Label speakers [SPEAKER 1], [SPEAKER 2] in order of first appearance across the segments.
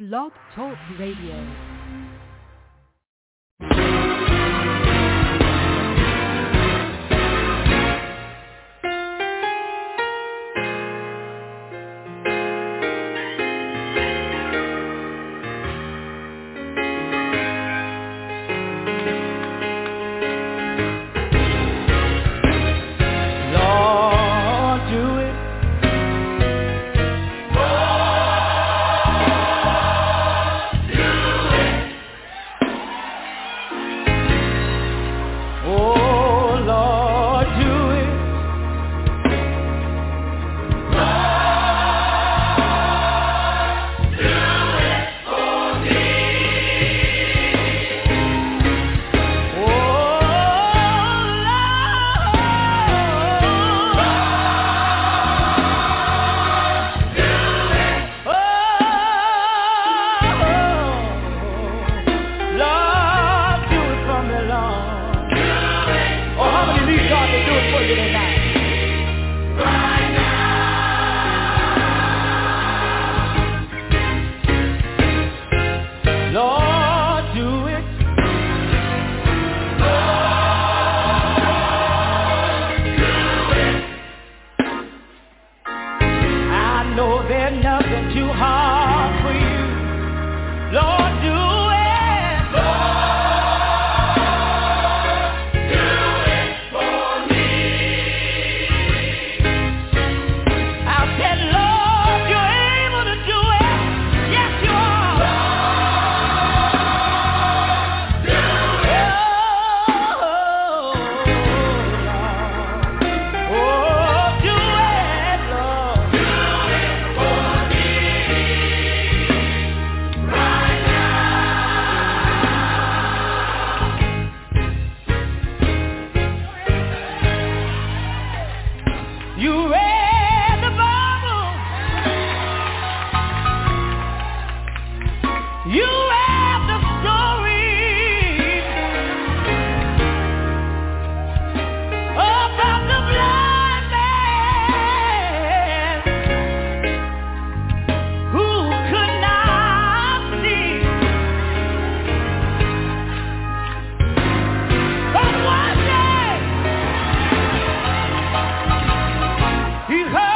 [SPEAKER 1] Blog Talk Radio.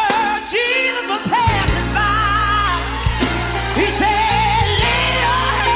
[SPEAKER 2] He said, lay your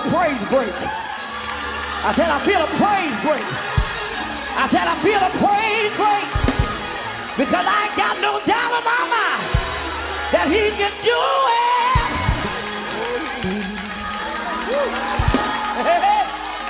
[SPEAKER 2] a praise break. I said, I feel a praise break. I said, I feel a praise break. Because I ain't got no doubt in my mind that he can do it. Hey.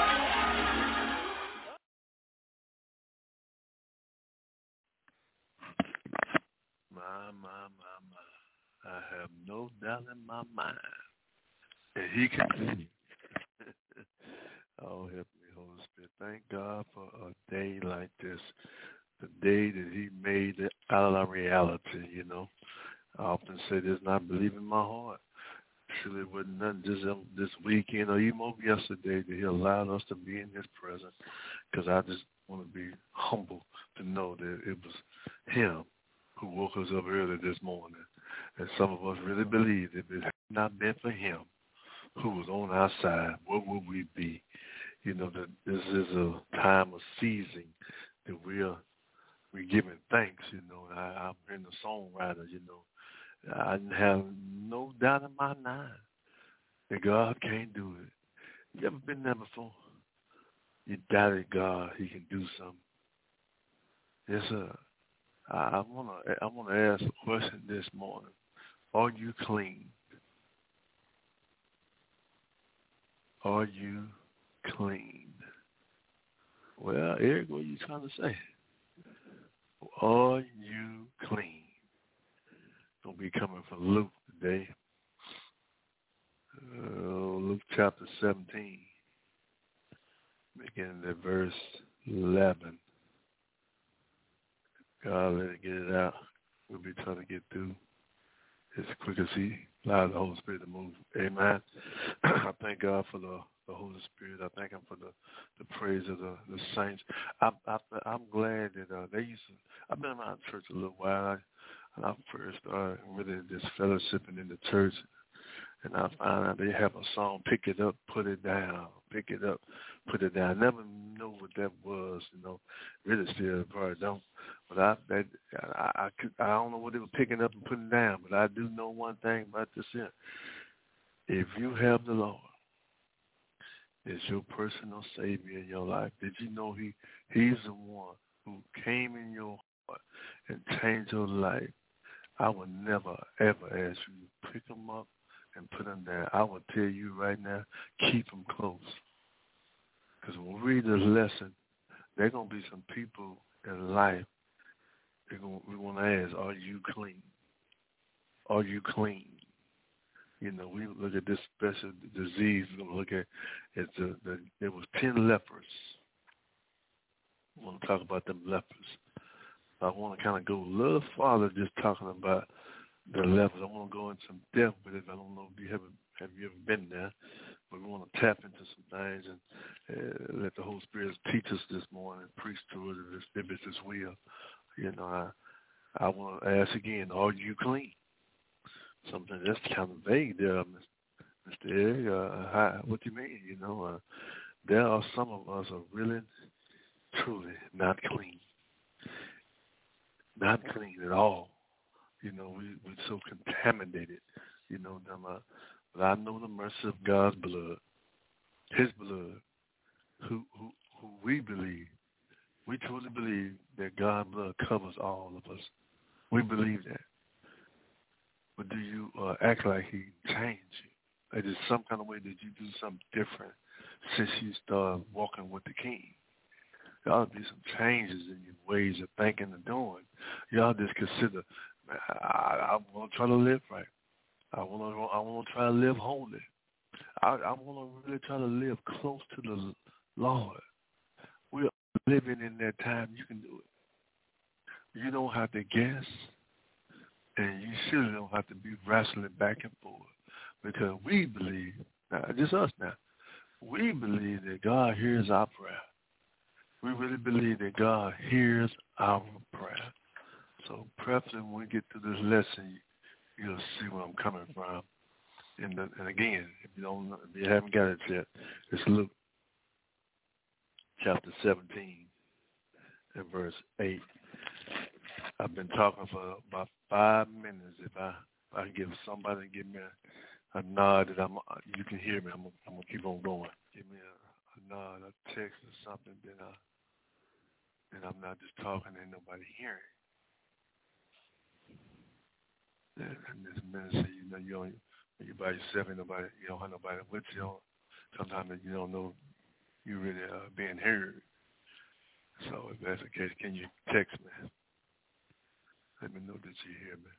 [SPEAKER 3] My. I have no doubt in my mind that he can do it. Oh, help me, Holy Spirit. Thank God for a day like this, the day that he made it out of our reality, you know. I often say this, and I believe in my heart. Surely it wasn't nothing just this weekend or even over yesterday that he allowed us to be in his presence, because I just want to be humble to know that it was him who woke us up early this morning. And some of us really believe that if it had not been for him who was on our side, what would we be? You know, that this is a time of seizing that we're giving thanks, you know. I've been a songwriter, you know. I have no doubt in my mind that God can't do it. You ever been there before? You doubted God, he can do something. Yes, sir. I wanna ask a question this morning. Are you clean? Are you clean? Well, Eric, what are you trying to say? Are you clean? Gonna be coming from Luke today. Luke chapter 17, beginning at verse 11. God, let it get it out. We'll be trying to get through as quick as he allowed the Holy Spirit to move. Amen. I thank God for the Holy Spirit. I thank him for the praise of the saints. I'm glad that they used to, I've been around church a little while. And I first started really just fellowshipping in the church, and I found out they have a song, Pick It Up, Put It Down, Pick It Up, Put It Down. I never knew what that was, you know, really still probably don't. But I don't know what they were picking up and putting down, but I do know one thing about this here. If you have the Lord as your personal Savior in your life, did you know he's the one who came in your heart and changed your life? I would never, ever ask you to pick them up and put them down. I would tell you right now, keep them close. Because when we read this lesson, there are going to be some people in life, we want to ask, are you clean? Are you clean? You know, we look at this special disease. We're going to look at there was 10 lepers. We want to talk about them lepers. I want to kind of go a little farther just talking about the lepers. I want to go into some depth with it. I don't know if you have you ever been there, but we want to tap into some things and let the Holy Spirit teach us this morning, preach to us if it's His will. You know, I want to ask again, are you clean? Something that's kind of vague there, Mr. Eric. What do you mean? You know, there are some of us are really, truly not clean. Not clean at all. You know, we're so contaminated. You know, but I know the mercy of God's blood, His blood, who we believe. We truly believe that God's blood covers all of us. We believe that. But do you act like He changed you? Is there some kind of way that you do something different since you started walking with the King? There ought to be some changes in your ways of thinking and doing. You ought to just consider, man, I want to try to live right. I want to try to live holy. I want to really try to live close to the Lord. We're living in that time. You can do it. You don't have to guess, and you surely don't have to be wrestling back and forth, because we believe, now, just us now, we believe that God hears our prayer. We really believe that God hears our prayer. So perhaps when we get to this lesson, you'll see where I'm coming from. And again, if you haven't got it yet, it's Luke chapter 17 and verse 8. I've been talking for about 5 minutes. If I can give somebody give me a nod that you can hear me. I'm gonna keep on going. Give me a nod, a text or something, then I'm not just talking and nobody hearing. And this ministry, you're by yourself, and you don't have nobody with you. Sometimes you don't know you really being heard. So if that's the case, can you text me? Let me know that you hear me.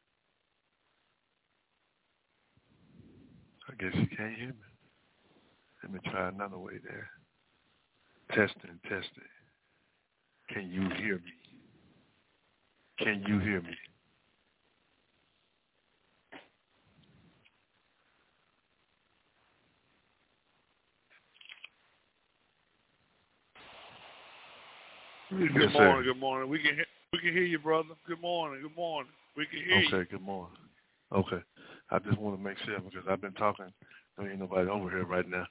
[SPEAKER 3] I guess you can't hear me. Let me try another way there. Testing. Can you hear me? Can you hear me?
[SPEAKER 4] Good morning. We can hear you, brother. Good morning. We can hear you.
[SPEAKER 3] Okay, good morning. Okay. I just want to make sure because I've been talking. There ain't nobody over here right now.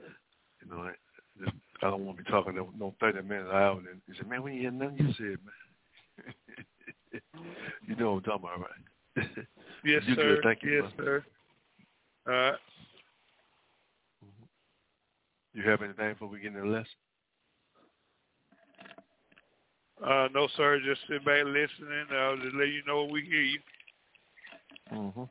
[SPEAKER 3] I don't want to be talking no 30 minutes out. And he said, man, we ain't hear nothing you said, man. You know what I'm talking about, right?
[SPEAKER 4] Yes,
[SPEAKER 3] you
[SPEAKER 4] sir.
[SPEAKER 3] Good. Thank you,
[SPEAKER 4] yes, sir. All right.
[SPEAKER 3] You have anything before we get into the lesson?
[SPEAKER 4] No, sir. Just sit back listening. I'll just let you know we hear you.
[SPEAKER 3] Mm-hmm.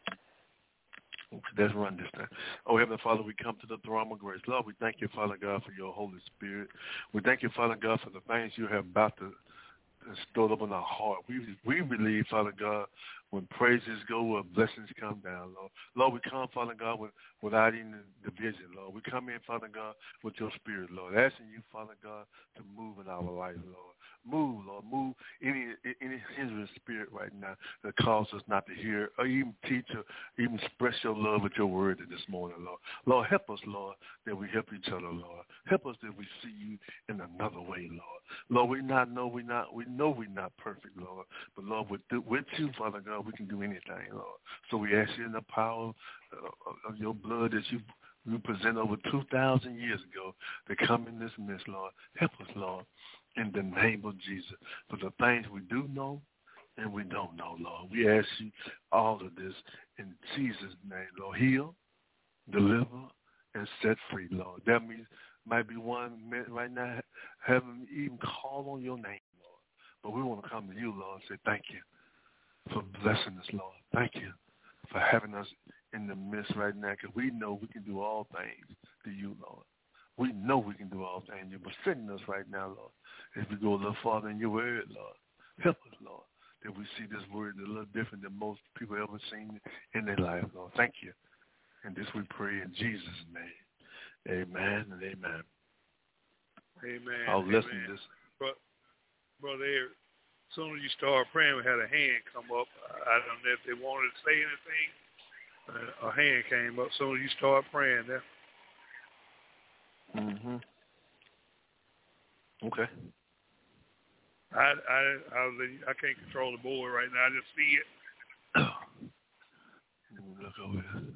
[SPEAKER 3] Let's run this thing. Oh, Heavenly Father, we come to the throne of grace. Lord, we thank you, Father God, for your Holy Spirit. We thank you, Father God, for the things you have about to stored up in our heart. We believe, Father God, when praises go, where blessings come down, Lord. Lord, we come, Father God, without any division, Lord. We come in, Father God, with your spirit, Lord, asking you, Father God, to move in our life, Lord. Move, Lord. Move any hindering spirit right now that causes us not to hear or even teach or even express your love with your word this morning, Lord. Lord, help us, Lord, that we help each other, Lord. Help us that we see you in another way, Lord. Lord, we know we're not perfect, Lord. But, Lord, with you, Father God, we can do anything, Lord. So we ask you in the power of your blood that you present over 2,000 years ago to come in this midst, Lord. Help us, Lord, in the name of Jesus, for the things we do know and we don't know, Lord. We ask you all of this in Jesus' name, Lord. Heal, deliver, and set free, Lord. That means might be one minute right now haven't even called on your name, Lord. But we want to come to you, Lord, and say thank you for blessing us, Lord. Thank you for having us in the midst right now, because we know we can do all things to you, Lord. We know we can do all things. You're befitting us right now, Lord. As we go a little farther in your word, Lord, help us, Lord, that we see this word a little different than most people ever seen in their life, Lord. Thank you. And this we pray in Jesus' name. Amen and amen.
[SPEAKER 4] Amen.
[SPEAKER 3] I'll listen to this.
[SPEAKER 4] Brother Eric, as soon as you start praying, we had a hand come up. I don't know if they wanted to say anything. A hand came up as soon as you start praying there.
[SPEAKER 3] Mm-hmm. Okay.
[SPEAKER 4] I can't control the board right now. I just see it.
[SPEAKER 3] Look over here.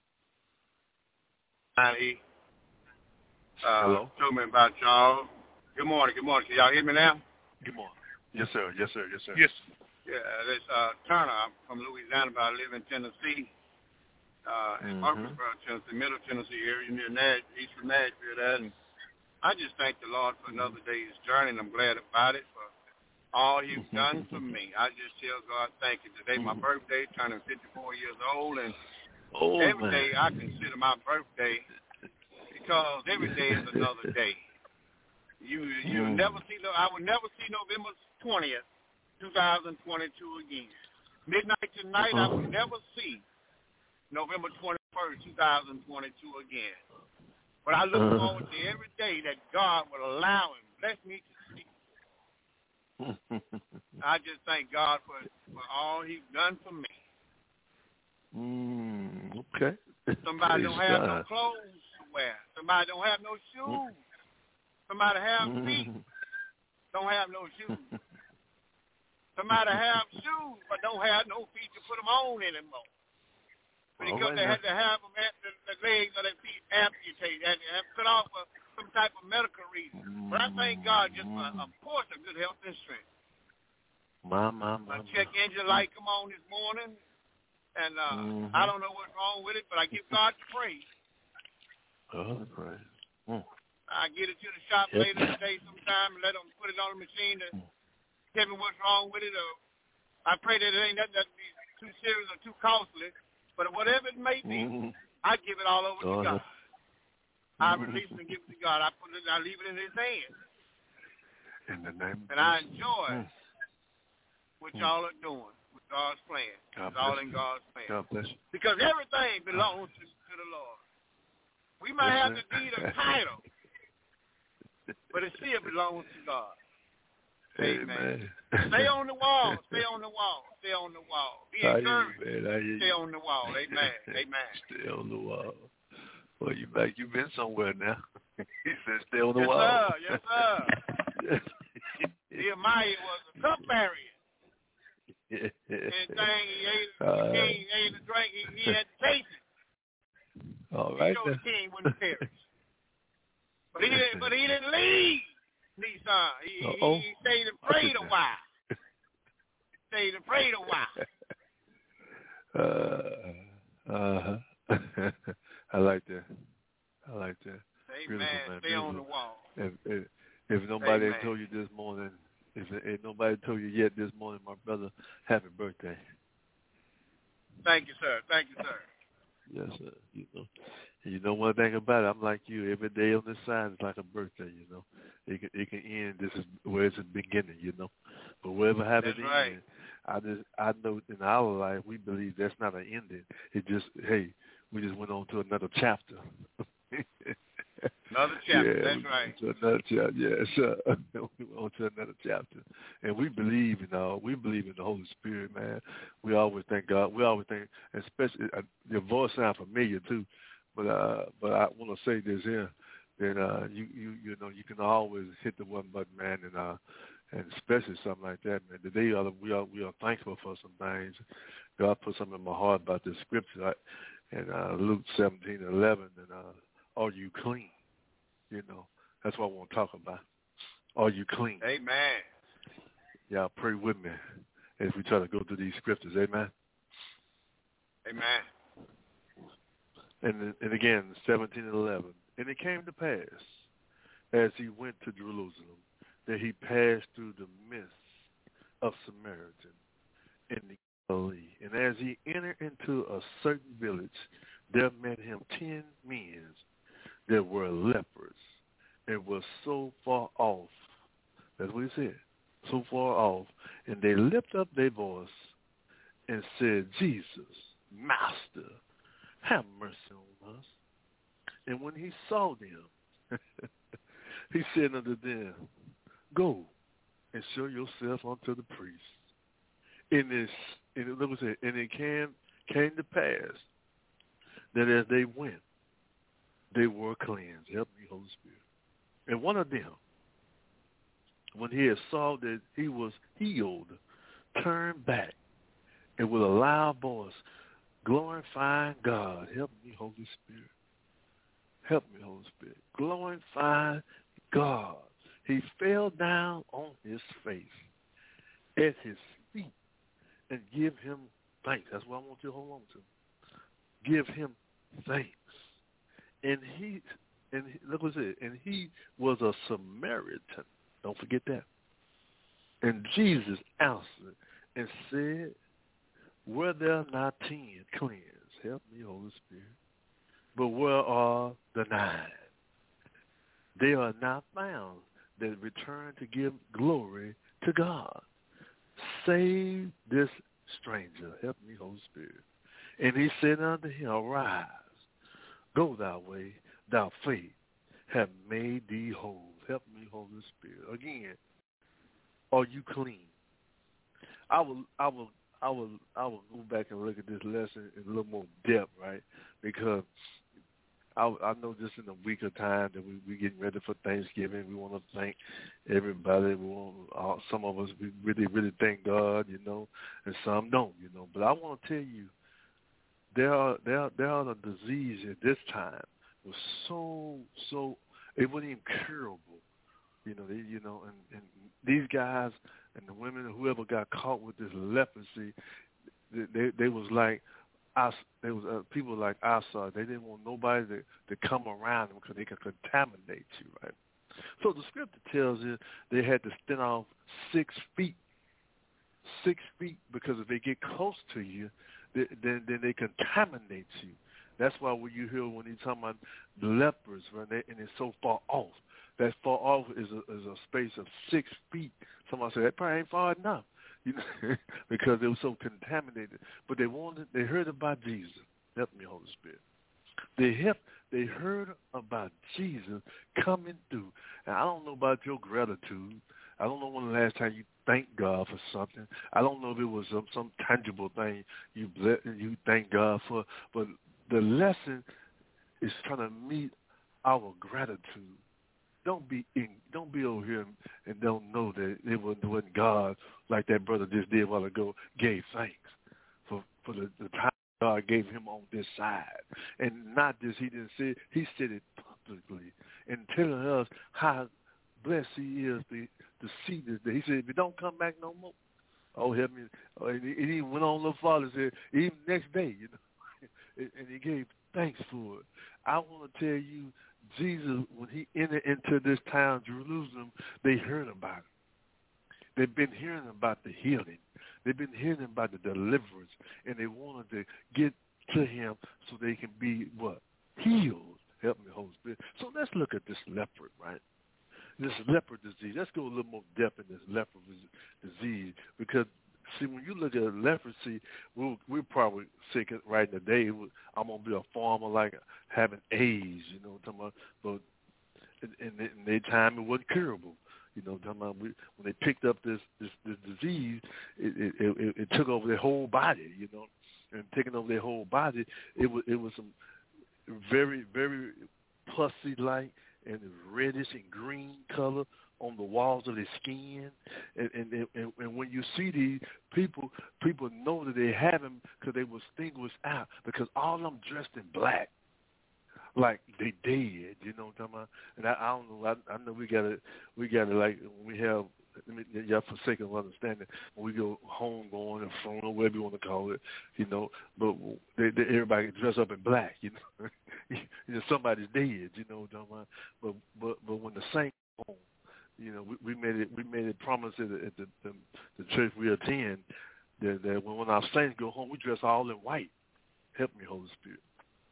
[SPEAKER 5] Hello. Told me about y'all. Good morning. Can y'all hear me now?
[SPEAKER 3] Good morning. Yes, sir.
[SPEAKER 4] Yes.
[SPEAKER 5] Yeah, this Turner. I'm from Louisiana, but I live in Tennessee. In Murfreesboro, Tennessee, Middle Tennessee area, near Eastern Nashville there. And I just thank the Lord for another day's journey, and I'm glad about it for all He's done for me. I just tell God thank you. Today my birthday, turning 54 years old, and every day I consider my birthday because every day is another day. You never see I will never see November 20th, 2022 again. Midnight tonight, I will never see November 21st, 2022 again. But I look forward to every day that God will allow and bless me to see. I just thank God for all He's done for me.
[SPEAKER 3] Okay.
[SPEAKER 5] Somebody don't have no clothes to wear. Somebody don't have no shoes. Somebody have feet, don't have no shoes. Somebody have shoes, but don't have no feet to put them on anymore. Because they had to have them at the legs or their feet amputated, had to cut off for some type of medical reason. But I thank God just for a portion of good health and strength. My check engine light come on this morning. And I don't know what's wrong with it, but I give God the praise.
[SPEAKER 3] Oh, praise.
[SPEAKER 5] I get it to the shop later today sometime and let them put it on the machine to tell me what's wrong with it. Or I pray that it ain't nothing that be too serious or too costly. But whatever it may be, I give it all over to God. I release it and give it to God. I leave it in His hands.
[SPEAKER 3] In the name of
[SPEAKER 5] and I enjoy what y'all are doing with God's plan. It's all in God's plan.
[SPEAKER 3] God bless you.
[SPEAKER 5] Because everything belongs to the Lord. We might have the deed of title, but it still belongs to God. Amen. Stay on the wall. Stay on the wall. Stay on the wall. Be encouraged. Stay on the wall. Amen. Amen.
[SPEAKER 3] Stay on the wall. Well, you've been somewhere now. He said stay on the wall.
[SPEAKER 5] Yes, sir. Nehemiah was a cupbearer. Anything he ate a drink, he had to taste it.
[SPEAKER 3] All right.
[SPEAKER 5] He showed the king when he perished. But he didn't leave Nissan. He stayed and prayed a while.
[SPEAKER 3] I like that.
[SPEAKER 5] Amen.
[SPEAKER 3] Beautiful,
[SPEAKER 5] Stay on the wall.
[SPEAKER 3] If nobody had told you this morning, if nobody told you yet this morning, my brother, happy birthday.
[SPEAKER 5] Thank you, sir.
[SPEAKER 3] Yes, sir. You know one thing about it. I'm like you. Every day on this side is like a birthday. It can end. This is where it's the beginning. But whatever happens,
[SPEAKER 5] right.
[SPEAKER 3] I know in our life we believe that's not an ending. It just we just went on to another chapter.
[SPEAKER 5] Another chapter. That's right.
[SPEAKER 3] Another chapter. Yes, sir. We went on to another chapter, and we believe in the Holy Spirit, man. We always thank God. We always think, especially your voice sounds familiar too. But I want to say this here. Then you can always hit the one button, man, and especially something like that, man. Today we are thankful for some things. God put something in my heart about this scripture, and Luke 17:11, and are you clean? That's what I want to talk about. Are you clean?
[SPEAKER 5] Amen.
[SPEAKER 3] Y'all pray with me as we try to go through these scriptures. Amen.
[SPEAKER 5] Amen.
[SPEAKER 3] And again, 17:11. And it came to pass, as he went to Jerusalem, that he passed through the midst of Samaritan in the Galilee. And as he entered into a certain village, there met him 10 men that were lepers, and were so far off. That's what he said. So far off. And they lifted up their voice and said, Jesus, Master, have mercy on us. And when he saw them, he said unto them, go and show yourself unto the priest. And it came to pass that as they went, they were cleansed. Help me, Holy Spirit. And one of them, when he had saw that he was healed, turned back, and with a loud voice, glorifying God. Help me, Holy Spirit. Help me, Holy Spirit. Glorify God. He fell down on his face at his feet and give him thanks. That's what I want you to hold on to. Give him thanks. And look what it said. And he was a Samaritan. Don't forget that. And Jesus answered and said, were there not 10 cleansed? Help me, Holy Spirit. But where are the 9? They are not found that return to give glory to God. Save this stranger. Help me, Holy Spirit. And he said unto him, arise, go thy way, thy faith have made thee whole. Help me, Holy Spirit. Again, are you clean? I will go back and look at this lesson in a little more depth, right? Because I know just in a week of time that we're getting ready for Thanksgiving. We want to thank everybody. Some of us, we really, really thank God, and some don't, But I want to tell you, there are the disease at this time was so it wasn't even curable, and these guys and the women, whoever got caught with this leprosy, they was like there was people like Asa. They didn't want nobody to come around them because they could contaminate you, right? So the scripture tells you they had to stand off 6 feet. 6 feet, because if they get close to you, then they contaminate you. That's why when you hear when he's talking about the lepers, right, and it's so far off. That far off is a space of 6 feet. Somebody said that probably ain't far enough, you know, because they were so contaminated. But they heard about Jesus. Help me, Holy Spirit. They heard about Jesus coming through. And I don't know about your gratitude. I don't know when the last time you thanked God for something. I don't know if it was some tangible thing you thank God for. But the lesson is trying to meet our gratitude. Don't be over here and don't know that it wasn't God, like that brother just did a while ago, gave thanks for the time God gave him on this side. And not just he didn't say it, he said it publicly and telling us how blessed he is to see this day. He said, if you don't come back no more, oh, help me. And he went on a little farther and said, even next day, you know, and he gave thanks for it. I want to tell you, Jesus, when he entered into this town, Jerusalem, they heard about it. They've been hearing about the healing. They've been hearing about the deliverance, and they wanted to get to him so they can be, what? Healed. Help me, Holy Spirit. So let's look at this leopard, right? This leopard disease. Let's go a little more depth in this leopard disease because, see, when you look at leprosy, we'll probably sick it right in the day. I'm going to be a farmer like having AIDS, you know what I'm talking about? But in their time, it wasn't curable. You know, when they picked up this disease, it took over their whole body. You know, and taking over their whole body, it was some very, very pussy-like and reddish and green color on the walls of their skin, and when you see these people know that they have them because they were distinguished out because all of them dressed in black. Like they dead, you know what I'm talking about? And I don't know. I know we gotta like when we have. Y'all for sake of understanding, when we go home, going in front, or whatever you want to call it, you know. But everybody dress up in black, you know. You know, somebody's dead, you know what I'm talking about? But when the saints go home, you know, we made a promise at the church we attend that when our saints go home, we dress all in white. Help me, Holy Spirit.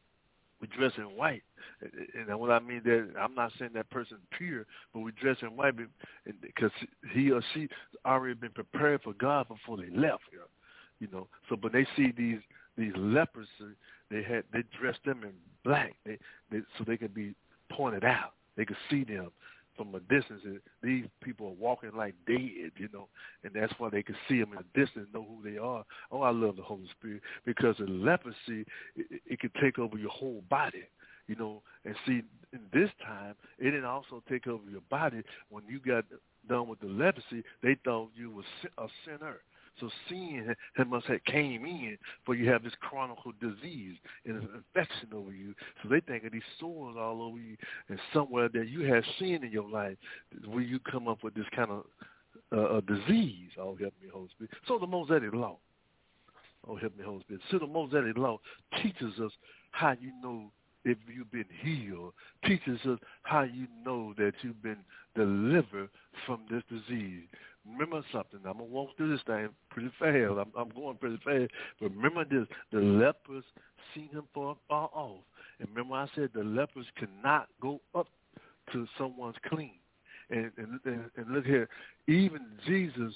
[SPEAKER 3] We dress in white, and what I mean that I'm not saying that person's pure, but we dress in white because he or she already been prepared for God before they left here, you know. So, but they see these lepers, they dressed them in black, so they could be pointed out. They could see them from a distance. These people are walking like dead, you know, and that's why they can see them in a distance, know who they are. Oh, I love the Holy Spirit because the leprosy, it can take over your whole body, you know. And see, in this time, it didn't also take over your body. When you got done with the leprosy, they thought you was a sinner. So sin must have came in for you have this chronic disease and an infection over you. So they think of these sores all over you and somewhere that you have sin in your life where you come up with this kind of disease. Oh, help me, Holy Spirit. So the Mosaic Law. Oh, help me, Holy Spirit. So the Mosaic Law teaches us how you know if you've been healed, teaches us how you know that you've been delivered from this disease. Remember something. I'm going to walk through this thing pretty fast. I'm going pretty fast. But remember this. The lepers seen him far off. And remember I said the lepers cannot go up to someone's clean. And look here. Even Jesus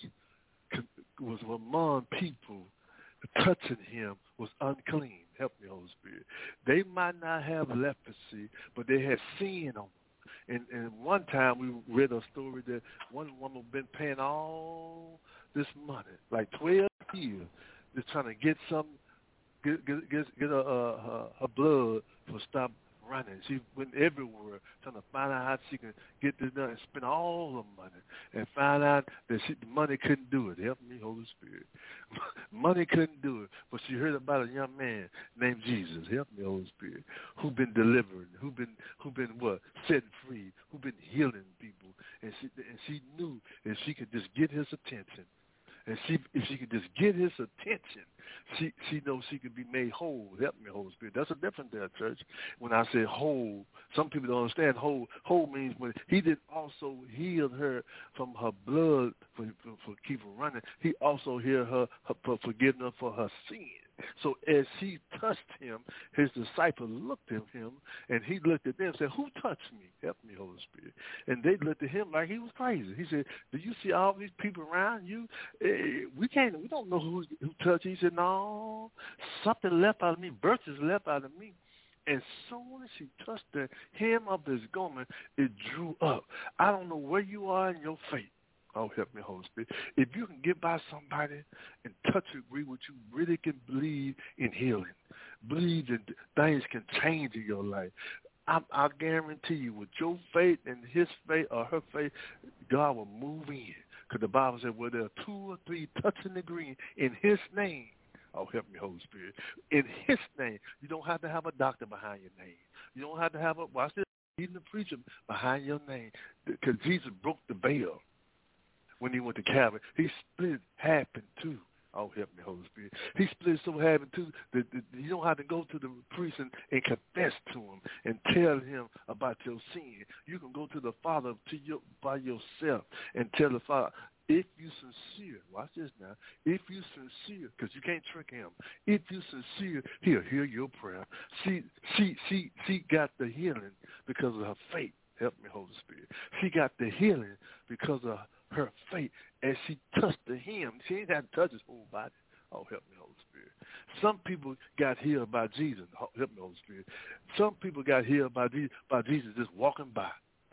[SPEAKER 3] was among people. Touching him was unclean. Help me, Holy Spirit. They might not have leprosy, but they had sin on them. And one time we read a story that one woman been paying all this money, like 12 years, just trying to get her blood for stop running. She went everywhere trying to find out how she can get this done and spend all the money and find out that the money couldn't do it. Help me, Holy Spirit. Money couldn't do it. But she heard about a young man named Jesus. Help me, Holy Spirit. Who been delivering, who been what? Setting free, who been healing people. And she knew if she could just get his attention And if she could just get his attention, she knows she could be made whole. Help me, Holy Spirit. That's a difference there, church. When I say whole, some people don't understand whole. Whole means when he did also heal her from her blood for keep her running. He also healed her for forgiving her for her sin. So as she touched him, his disciples looked at him, and he looked at them and said, "Who touched me? Help me, Holy Spirit." And they looked at him like he was crazy. He said, "Do you see all these people around you? We don't know who touched you." He said, "No, something left out of me. Birth is left out of me." As soon as she touched the hem of his garment, it drew up. I don't know where you are in your faith. Oh, help me, Holy Spirit. If you can get by somebody and touch and agree with you, really can believe in healing, believe that things can change in your life. I guarantee you, with your faith and his faith or her faith, God will move in. Because the Bible said, where there are 2 or 3 touching and agreeing in his name. Oh, help me, Holy Spirit. In his name. You don't have to have a doctor behind your name. You don't have to have even the preacher behind your name. Because Jesus broke the veil. When he went to Calvary, he split half in 2. Oh, help me, Holy Spirit. He split so half in 2 that you don't have to go to the priest and confess to him and tell him about your sin. You can go to the Father by yourself and tell the Father, if you sincere, watch this now, if you sincere, because you can't trick him, if you sincere, he'll hear your prayer. She got the healing because of her faith. Help me, Holy Spirit. She got the healing because of her faith as she touched the hem. She ain't had to touch his whole body. Oh, help me, Holy Spirit. Some people got healed by Jesus. Oh, help me, Holy Spirit. Some people got healed by Jesus just walking by.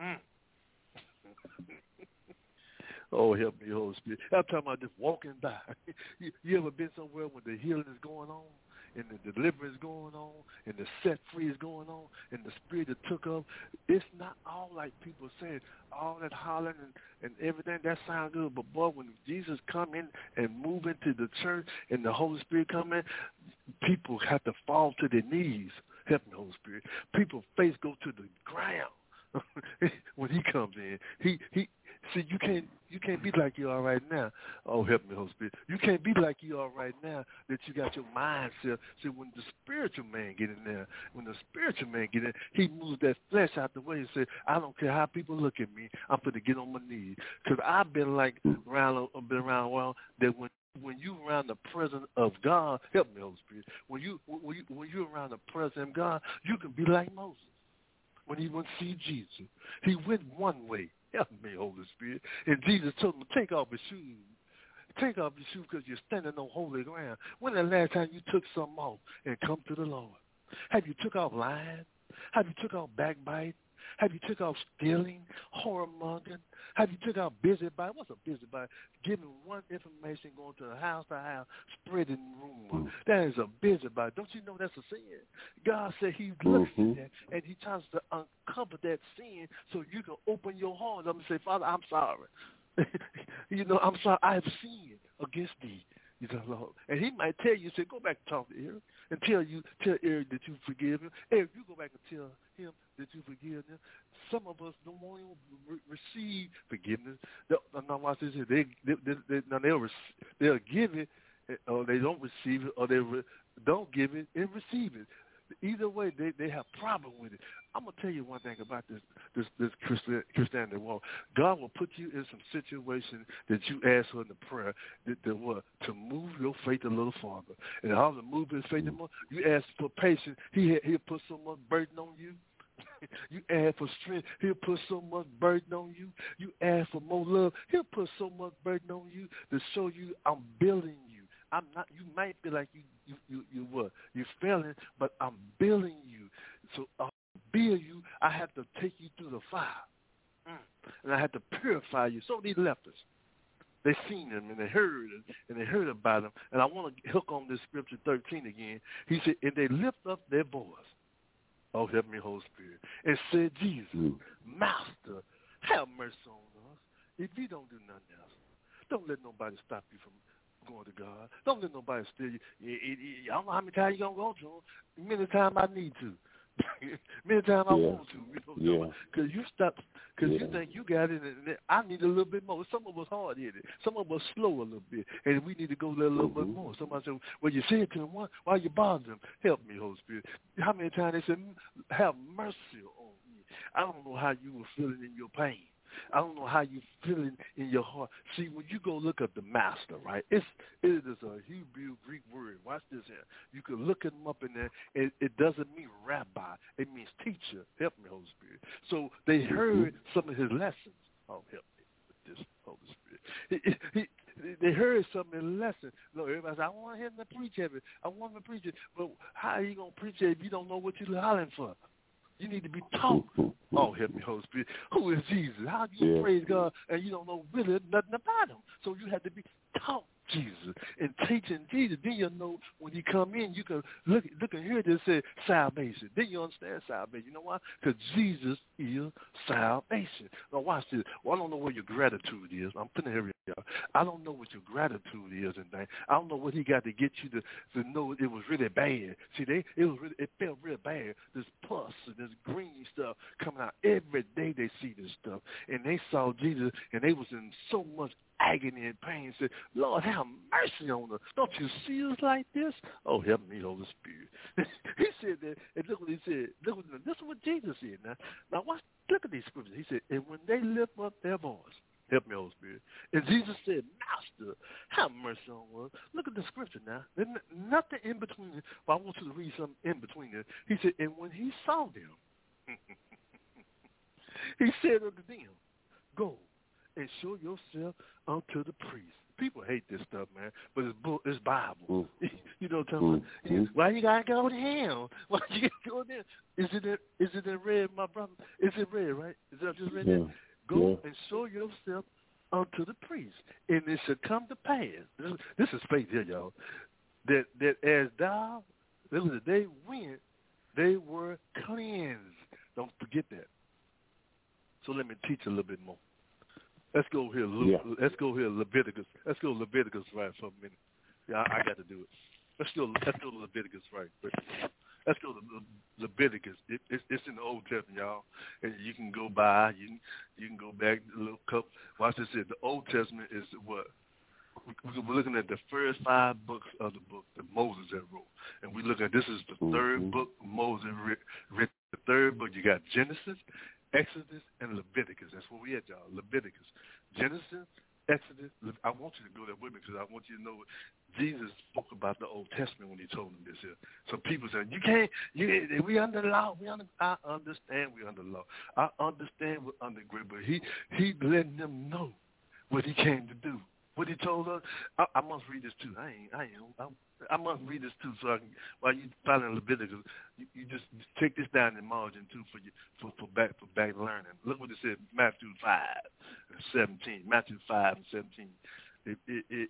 [SPEAKER 3] Oh, help me, Holy Spirit. I'm talking about just walking by. You ever been somewhere when the healing is going on, and the deliverance is going on, and the set free is going on, and the spirit that took up? It's not all like people saying, all that hollering and everything. That sounds good, but boy, when Jesus come in and move into the church and the Holy Spirit come in, people have to fall to their knees. Help me, Holy Spirit. People's face go to the ground when he comes in. See, you can't be like you are right now. Oh, help me, Holy Spirit. You can't be like you are right now that you got your mind set. See, when the spiritual man get in there, he moves that flesh out the way and says, I don't care how people look at me, I'm going to get on my knees. Because I've been around a while that when you around the presence of God, help me, Holy Spirit. When you around the presence of God, you can be like Moses. When he went to see Jesus, he went one way. Help me, Holy Spirit. And Jesus told him, take off his shoes. Take off your shoes because you're standing on holy ground. When the last time you took something off and come to the Lord? Have you took off lying? Have you took off backbiting? Have you took off stealing, whoremongering? Have you took off busybody? What's a busybody? Giving one information, going to house to house, spreading rumors. That is a busybody. Don't you know that's a sin? God said he looks at that, and he tries to uncover that sin so you can open your heart up and say, Father, I'm sorry. I'm sorry. I have sinned against thee. You know, Lord. And he might tell you, say, go back and talk to Eric and tell Eric that you forgive him. Eric, you go back and tell him that you forgive him. Some of us don't want to receive forgiveness. Now watch this here. They'll give it, or they don't receive it, or they don't give it and receive it. Either way, they have problem with it. I'm gonna tell you one thing about this Christianity walk. God will put you in some situation that you ask for in the prayer to move your faith a little farther. And how to move his faith more, you ask for patience. He'll put so much burden on you. You ask for strength, he'll put so much burden on you. You ask for more love, he'll put so much burden on you to show you I'm building you. I'm not. You might feel like you're failing, but I'm building you. So build you, I have to take you through the fire, and I have to purify you. So these leftists, they seen him and they heard about him. And I want to hook on this scripture 13 again. He said, and they lift up their voice. Oh, help me, Holy Spirit, and said, Jesus, Master, have mercy on us. If you don't do nothing else, don't let nobody stop you from going to God. Don't let nobody steal you. I don't know how many times you're going to go to him. Many times I need to. Many times I want to, you know, because you stop, because you think you got it, and I need a little bit more. Some of us hard-headed, some of us slow a little bit, and we need to go there a little bit more. Somebody said, well, you said to them, why you bothering them? Help me, Holy Spirit. How many times they said, have mercy on me? I don't know how you were feeling in your pain. I don't know how you feeling in your heart. See, when you go look up the master, right, it is a Hebrew Greek word. Watch this here. You can look him up in there. It doesn't mean rabbi. It means teacher. Help me, Holy Spirit. So they heard some of his lessons. Oh, help me with this, Holy Spirit. They heard some of his lessons. Look, everybody said, I want him to preach it. I want him to preach it. But how are you going to preach it if you don't know what you're hollering for? You need to be taught. Oh, help me, Holy Spirit. Who is Jesus? How do you praise God and you don't know really nothing about him? So you have to be taught Jesus and teaching Jesus. Then you'll know when you come in, you can look and hear this say salvation. Then you understand salvation. You know why? Because Jesus is salvation. Now watch this. Well, I don't know where your gratitude is. I'm finna hear y'all. I don't know what your gratitude is and things. I don't know what he got to get you to know it was really bad. See, it felt real bad. This pus and this green stuff coming out every day. They see this stuff, and they saw Jesus, and they was in so much agony and pain. Said, Lord, have mercy on us. Don't you see us like this? Oh, help me, Holy Spirit. He said that, and look what he said. This is what Jesus said. Now look at these scriptures. He said, and when they lift up their voice, help me, Holy Spirit. And Jesus said, Master, have mercy on us. Look at the scripture now. There's nothing in between it, but I want you to read something in between it. He said, and when he saw them, he said unto them, go and show yourself unto the priest. People hate this stuff, man, but it's Bible. You know what I'm talking about? Why you gotta go to him? Why you gotta go there? Is it in red, my brother? Is it red, right? Is that just red? Yeah. Go and show yourself unto the priest, and it shall come to pass. This is faith here, y'all. That as thou, they went, they were cleansed. Don't forget that. So let me teach a little bit more. Let's go here. Let's go here, Leviticus. Let's go Leviticus right for a minute. Yeah, I got to do it. Let's go to Leviticus right quick. Let's go to Leviticus. It's in the Old Testament, y'all, and you can go by. You can go back a little couple. Watch this here. The Old Testament is what we're looking at. The first 5 books of the book that Moses had wrote, and we look at this is the third book Moses written. The third book you got Genesis, Exodus, and Leviticus. That's where we at, y'all. Leviticus, Genesis, Exodus. I want you to go there with me because I want you to know what Jesus spoke about the Old Testament when he told them this here. So people say, we under the law. I understand we under the law. I understand we're under grace, but he letting them know what he came to do. What he told us, I must read this too. I must read this too, so I can, while you following Leviticus, you just take this down in margin too for back learning. Look what it said, Matthew 5:17. Matthew 5:17. If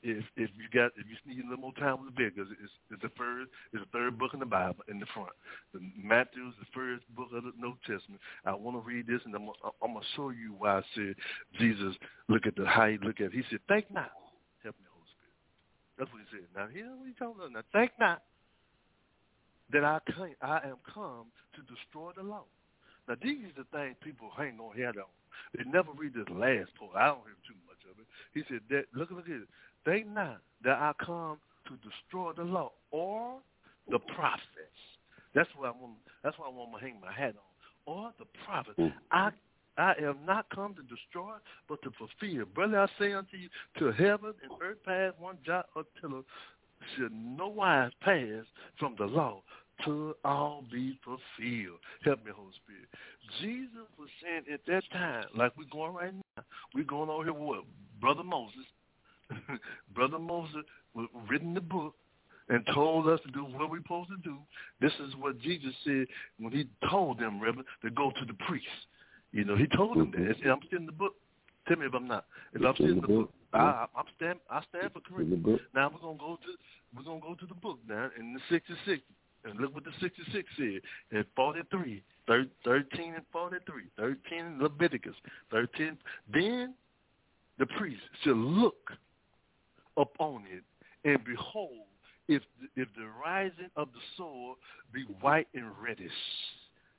[SPEAKER 3] you need a little more time with Leviticus, it's the third book in the Bible in the front. Matthew is the first book of the New Testament. I want to read this, and I'm gonna show you why I said Jesus. Look at how he look at it. He said, "Think not." Help me, Holy Spirit. That's what he said. Now here's what he told us. Now think not that I am come to destroy the law. Now these are the things people hang on head on. They never read this last part. I don't hear too much of it. He said that look at it. Think not that I come to destroy the law or the prophets. That's why I want to hang my hat on. Or the prophets. I am not come to destroy, but to fulfill. Brother, I say unto you, till heaven and earth pass, one jot or tittle should no wise pass from the law till all be fulfilled. Help me, Holy Spirit. Jesus was saying at that time, like we're going right now, we're going over here with what? Brother Moses. Brother Moses written the book and told us to do what we're supposed to do. This is what Jesus said when he told them, Reverend, to go to the priest. You know, he told them that. I'm still in the book. Tell me if I'm not. If I'm still in the book, I stand for correction. Now we're gonna go to the book now in the 66. And look what the 66 said in 43, 13 and 43, 13 in Leviticus, 13. Then the priest shall look upon it, and behold, if the rising of the sword be white and reddish,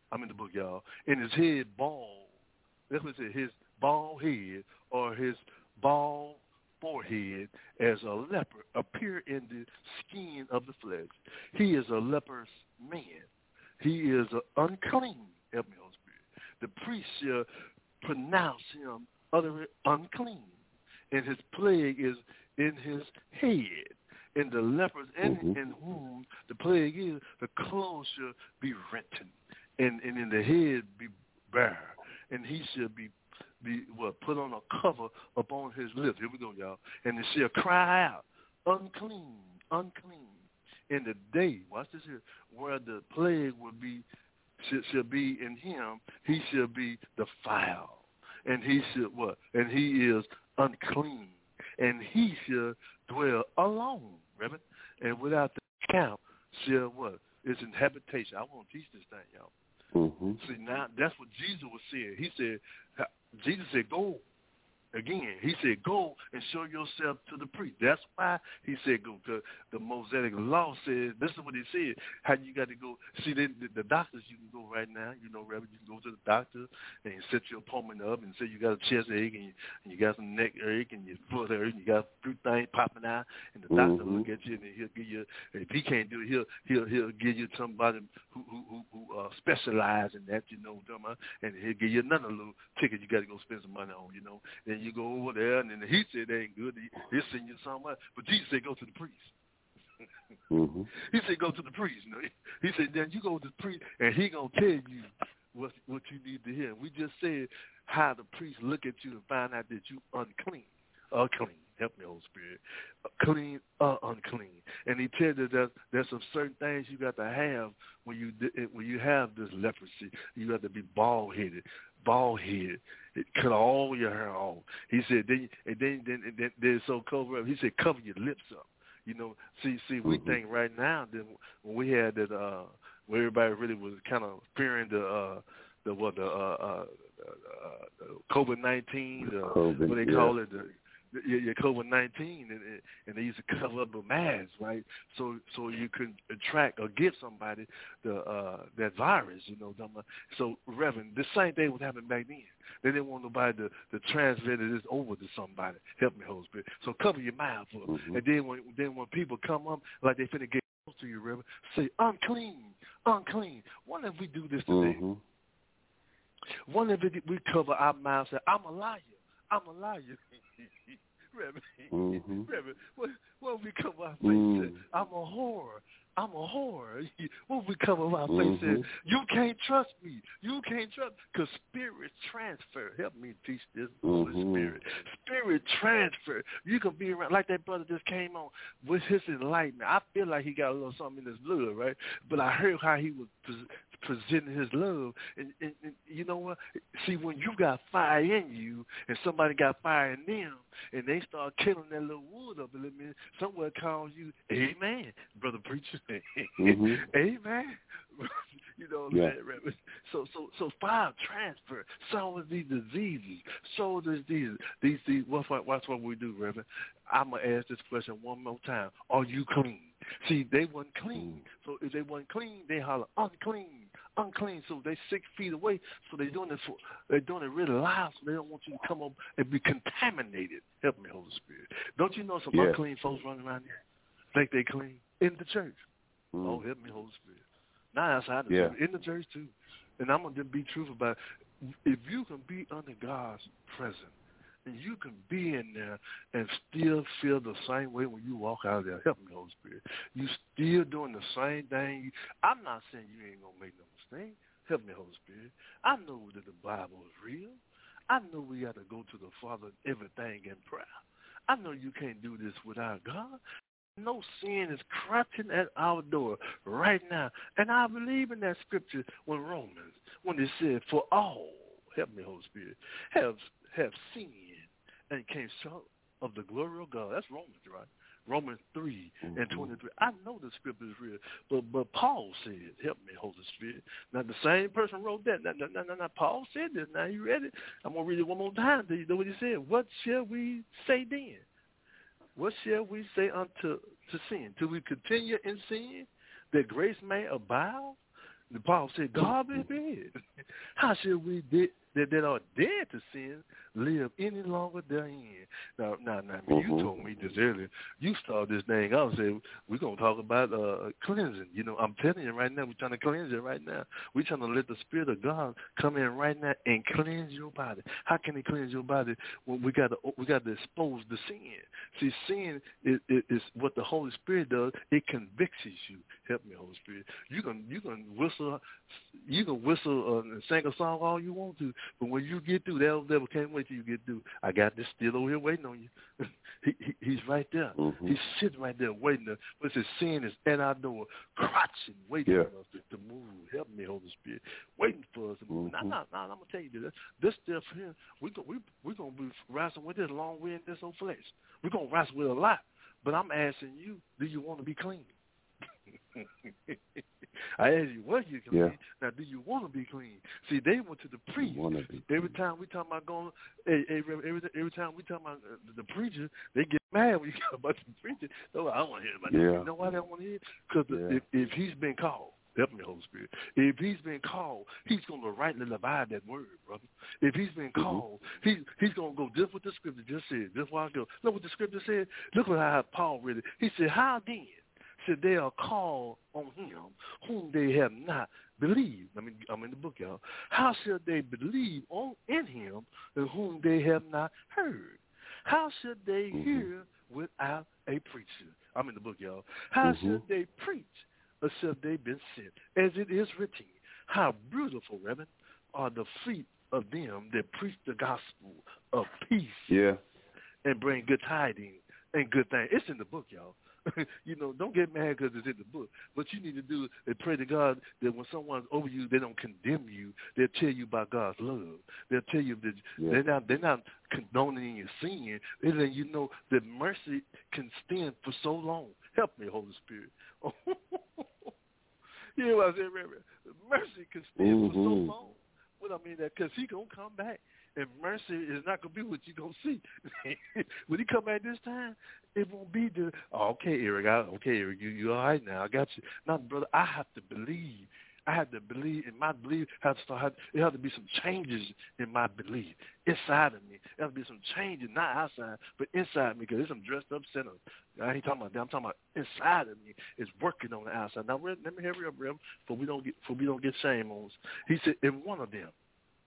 [SPEAKER 3] I'm in the book, y'all. And his head bald. That's what it said. His bald head or his bald forehead as a leper appear in the skin of the flesh. He is a leprous man. He is unclean. Help me, Holy Spirit. The priest shall pronounce him utterly unclean, and his plague is in his head. And the lepers in whom the plague is, the clothes shall be renten, and in the head be bare, and he shall be put on a cover upon his lips. Here we go, y'all. And they shall cry out, unclean, unclean. In the day, watch this here, where the plague will be, shall be in him, he shall be defiled. And he should what? And he is unclean. And he shall dwell alone, Reverend. And without the camp shall what? It's in habitation. I want to teach this thing, y'all.
[SPEAKER 6] Mm-hmm.
[SPEAKER 3] See, now that's what Jesus was saying. He said, Jesus said, go. Again, he said, go and show yourself to the priest. That's why he said go. Because the Mosaic law says, this is what he said, how you got to go. See, the doctors, you can go right now. You know, Reverend, you can go to the doctor and set your appointment up and say you got a chest ache and you got some neck ache and your foot ache and you got a few things popping out. And the doctor will look at you and he'll give you, if he can't do it, he'll give you somebody who specialize in that, you know, and he'll give you another little ticket you got to go spend some money on, you know. Then you go over there, and then he said they ain't good. He'll send you somewhere. But Jesus said go to the priest. He said go to the priest. You know? He said then you go to the priest, and he going to tell you what you need to hear. We just said how the priest look at you and find out that you unclean. Unclean. Help me, Holy Spirit. Clean or unclean. And he tells you that there's some certain things you got to have when you have this leprosy. You got to be bald-headed. Bald-headed. Cut all your hair off. He said, then it's so cover up. He said, cover your lips up. You know, see, we think right now that when we had that, where everybody really was kind of fearing the COVID-19, what they call it, your COVID-19, and they used to cover up a mask, right? So you could attract or give somebody that virus, you know. So, Reverend, the same thing was happening back then. They didn't want nobody to transmit this over to somebody. Help me, Holy Spirit. So cover your mouth up. And then when people come up like they finna get close to you, Reverend, say unclean, unclean. Wonder if we do this today? Wonder if we cover our mouths and say, I'm a liar. I'm a liar. Reverend, Reverend, what if we cover our face and say, I'm a whore. I'm a whore. What if we cover our face and say, you can't trust me. You can't trust, because spirit transfer. Help me teach this, Holy Spirit. Spirit transfer. You can be around, like that brother just came on with his enlightenment. I feel like he got a little something in his blood, right? But I heard how he was presenting his love, and you know what? See, when you got fire in you, and somebody got fire in them, and they start killing that little wood up a little bit, somewhere calls you, amen, brother preacher, amen. You know what I'm saying, Reverend? So fire transfer. So is these diseases. So is these. Watch what we do, Reverend. I'm gonna ask this question one more time. Are you clean? See, they weren't clean. So if they weren't clean, they holler unclean, unclean. So they 6 feet away. So they're doing it really loud. So they don't want you to come up and be contaminated. Help me, Holy Spirit. Don't you know some unclean folks running around here? Think they clean in the church? Oh, help me, Holy Spirit. Not outside the church, in the church too. And I'm gonna be truthful about it. If you can be under God's presence, and you can be in there and still feel the same way when you walk out of there. Help me, Holy Spirit. You still doing the same thing. I'm not saying you ain't going to make no mistake. Help me, Holy Spirit. I know that the Bible is real. I know we got to go to the Father in everything in prayer. I know you can't do this without God. No sin is crouching at our door right now. And I believe in that scripture when it said, for all, help me, Holy Spirit, have sinned and came short of the glory of God. That's Romans, right? Romans 3 and 23. I know the scripture is real, but Paul said, help me, Holy Spirit. Now, the same person wrote that. Now, Paul said this. Now, you read it. I'm going to read it one more time. Do you know what he said? What shall we say then? What shall we say unto sin? Do we continue in sin that grace may abound? The Paul said, God be dead. How should we that are dead to sin live any longer therein? Now, you told me this earlier. You started this thing out and said, we're going to talk about cleansing. You know, I'm telling you right now, we're trying to cleanse it right now. We're trying to let the Spirit of God come in right now and cleanse your body. How can he cleanse your body when we got to expose the sin? See, sin is what the Holy Spirit does. It convicts you. Help me, Holy Spirit. You can whistle and sing a song all you want to, but when you get through, that devil can't wait till you get through. I got this still over here waiting on you. He's right there. Mm-hmm. He's sitting right there waiting. But his sin is at our door, crouching, waiting for us to move. Help me, Holy Spirit, waiting for us to move. Mm-hmm. Now, I'm gonna tell you this stuff here. We're gonna be wrestling with this long way in this old flesh. We're gonna wrestle with a lot. But I'm asking you, do you want to be clean? I asked you, what you clean? Now, do you want to be clean? See, they went to the priest. Every time we talk about going, every time we talk about the preacher, they get mad when you talk about the preacher. No, I don't want to hear about that. You know why they don't want to hear? Because if he's been called, help me, Holy Spirit. If he's been called, he's going to rightly divide that word, brother. If he's been called, he's going to go just what the scripture just said. Just why I go. Look what the scripture said. Look what how Paul read it. He said, how then should they are called on him whom they have not believed? I mean, I'm in the book, y'all. How should they believe in him in whom they have not heard? How should they hear without a preacher? I'm in the book, y'all. How should they preach except they've been sent? As it is written, how beautiful, Reverend, are the feet of them that preach the gospel of peace and bring good tidings and good things. It's in the book, y'all. You know, don't get mad because it's in the book. What you need to do is pray to God that when someone's over you, they don't condemn you. They'll tell you about God's love. They'll tell you that they're not condoning your sin. They let you know that mercy can stand for so long. Help me, Holy Spirit. You know what I said, Reverend? Mercy can stand for so long. What I mean that because he going to come back. And mercy is not going to be what you're going to see. When he come back this time, it won't be the, Eric, you all right now. I got you. Now, brother, I have to believe. I have to believe, and my belief has to start. There has to be some changes in my belief inside of me. There has to be some changes, not outside, but inside me, because there's some dressed up sinners. I ain't talking about that. I'm talking about inside of me. It's working on the outside. Now, let me hurry up, Rem, for we don't get shame on us. He said, in one of them.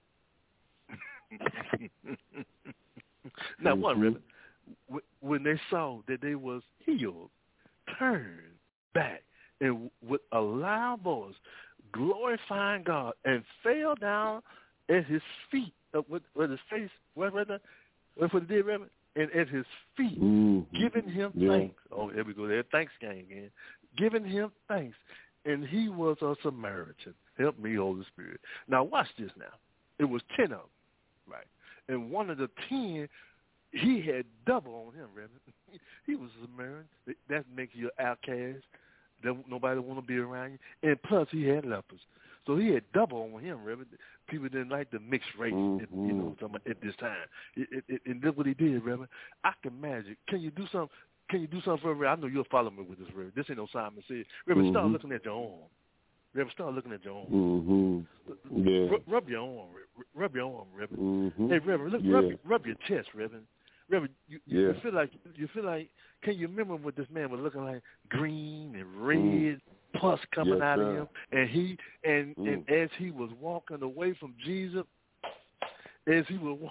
[SPEAKER 3] Now, one, Reverend, when they saw that they was healed, turned back and with a loud voice, glorifying God, and fell down at his feet, with his face, what it did, Reverend? And at his feet, giving him thanks. Oh, there we go. There, thanks game again. Giving him thanks. And he was a Samaritan. Help me, Holy Spirit. Now, watch this now. It was 10 of them. Right. And one of the 10, he had double on him, Reverend. He was a Samaritan. That makes you an outcast. Nobody want to be around you. And plus, he had lepers. So he had double on him, Reverend. People didn't like the mixed race, at this time. And look what he did, Reverend. I can imagine. Can you do something? For Reverend? I know you'll follow me with this, Reverend. This ain't no Simon said. Reverend, start looking at your arm. Reverend, start looking at your arm. Rub your arm, Reverend. Hey, Reverend, look, rub your chest, Reverend. Reverend, you feel like. Can you remember what this man was looking like? Green and red, pus coming out of him, and as he was walking away from Jesus, amen,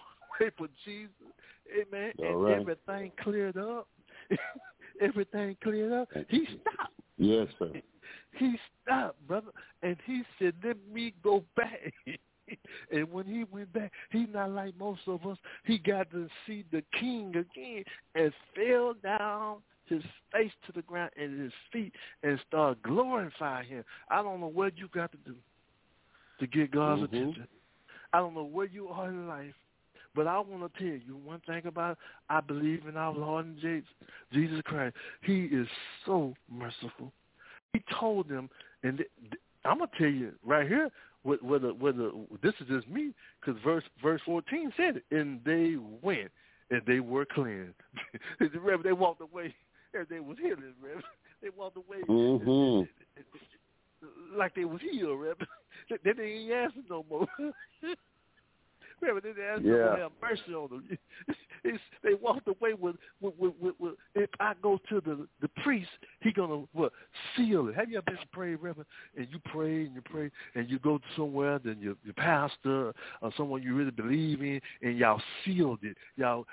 [SPEAKER 3] and everything cleared up. Everything cleared up. He stopped.
[SPEAKER 6] Yes, sir.
[SPEAKER 3] He stopped, brother, and he said, let me go back. And when he went back, he's not like most of us. He got to see the king again and fell down his face to the ground and his feet and started glorifying him. I don't know what you got to do to get God's attention. I don't know where you are in life. But I want to tell you one thing about it. I believe in our Lord and Jesus Christ. He is so merciful. He told them, and I'm going to tell you right here, whether this is just me, because verse 14 said it, and they went, and they were cleansed. Reverend, they walked away, and they was healing, Reverend. They walked away. like they was healed, Reverend. They didn't even ask them no more. Reverend, they didn't ask them to have mercy on them. They walked away with if I go to the priest, he gonna seal it. Have you ever been prayed, Reverend? And you pray and you pray and you go to somewhere, then your pastor or someone you really believe in, and y'all sealed it. Y'all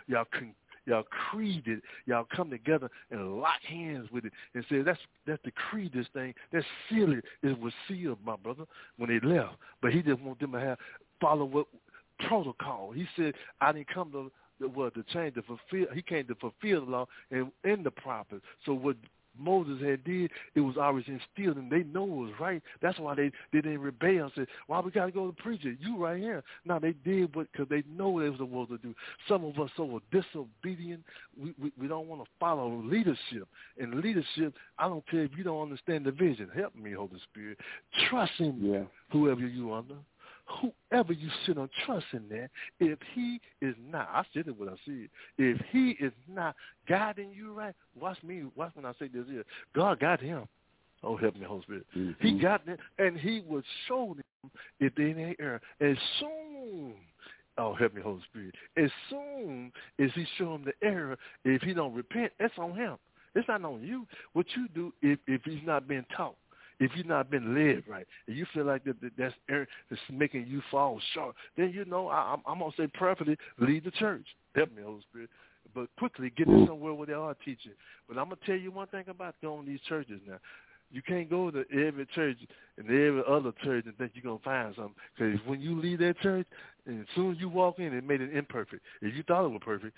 [SPEAKER 3] creed it. Y'all come together and lock hands with it and say, let's decree this thing. Let's seal it. It was sealed, my brother, when they left. But he didn't want them to follow what protocol. He said, I didn't come to change, to fulfill. He came to fulfill the law and in the prophets. So what Moses had did, it was always instilled, and they know it was right. That's why they didn't rebel and say, why we got to go to preach it? You right here. No, they did because they know it was the will to do. Some of us so disobedient, we don't want to follow leadership. And leadership, I don't care if you don't understand the vision. Help me, Holy Spirit. Trust in whoever you under. Whoever you sit on, trust in that. If he is not, I said it when I see it. If he is not guiding you right, watch when I say this here. God got him. Oh, help me, Holy Spirit. Mm-hmm. He got them, and he would show them if they ain't error. As soon, oh, help me, Holy Spirit. As soon as he show him the error, if he don't repent, that's on him. It's not on you. What you do if he's not being taught. If you've not been led right, and you feel like that's making you fall short, then I'm going to say preferably leave the church. Help me, Holy Spirit. But quickly get in somewhere where they are teaching. But I'm going to tell you one thing about going to these churches now. You can't go to every church and every other church and think you're going to find something. Because when you leave that church, and as soon as you walk in, it made it imperfect. If you thought it was perfect,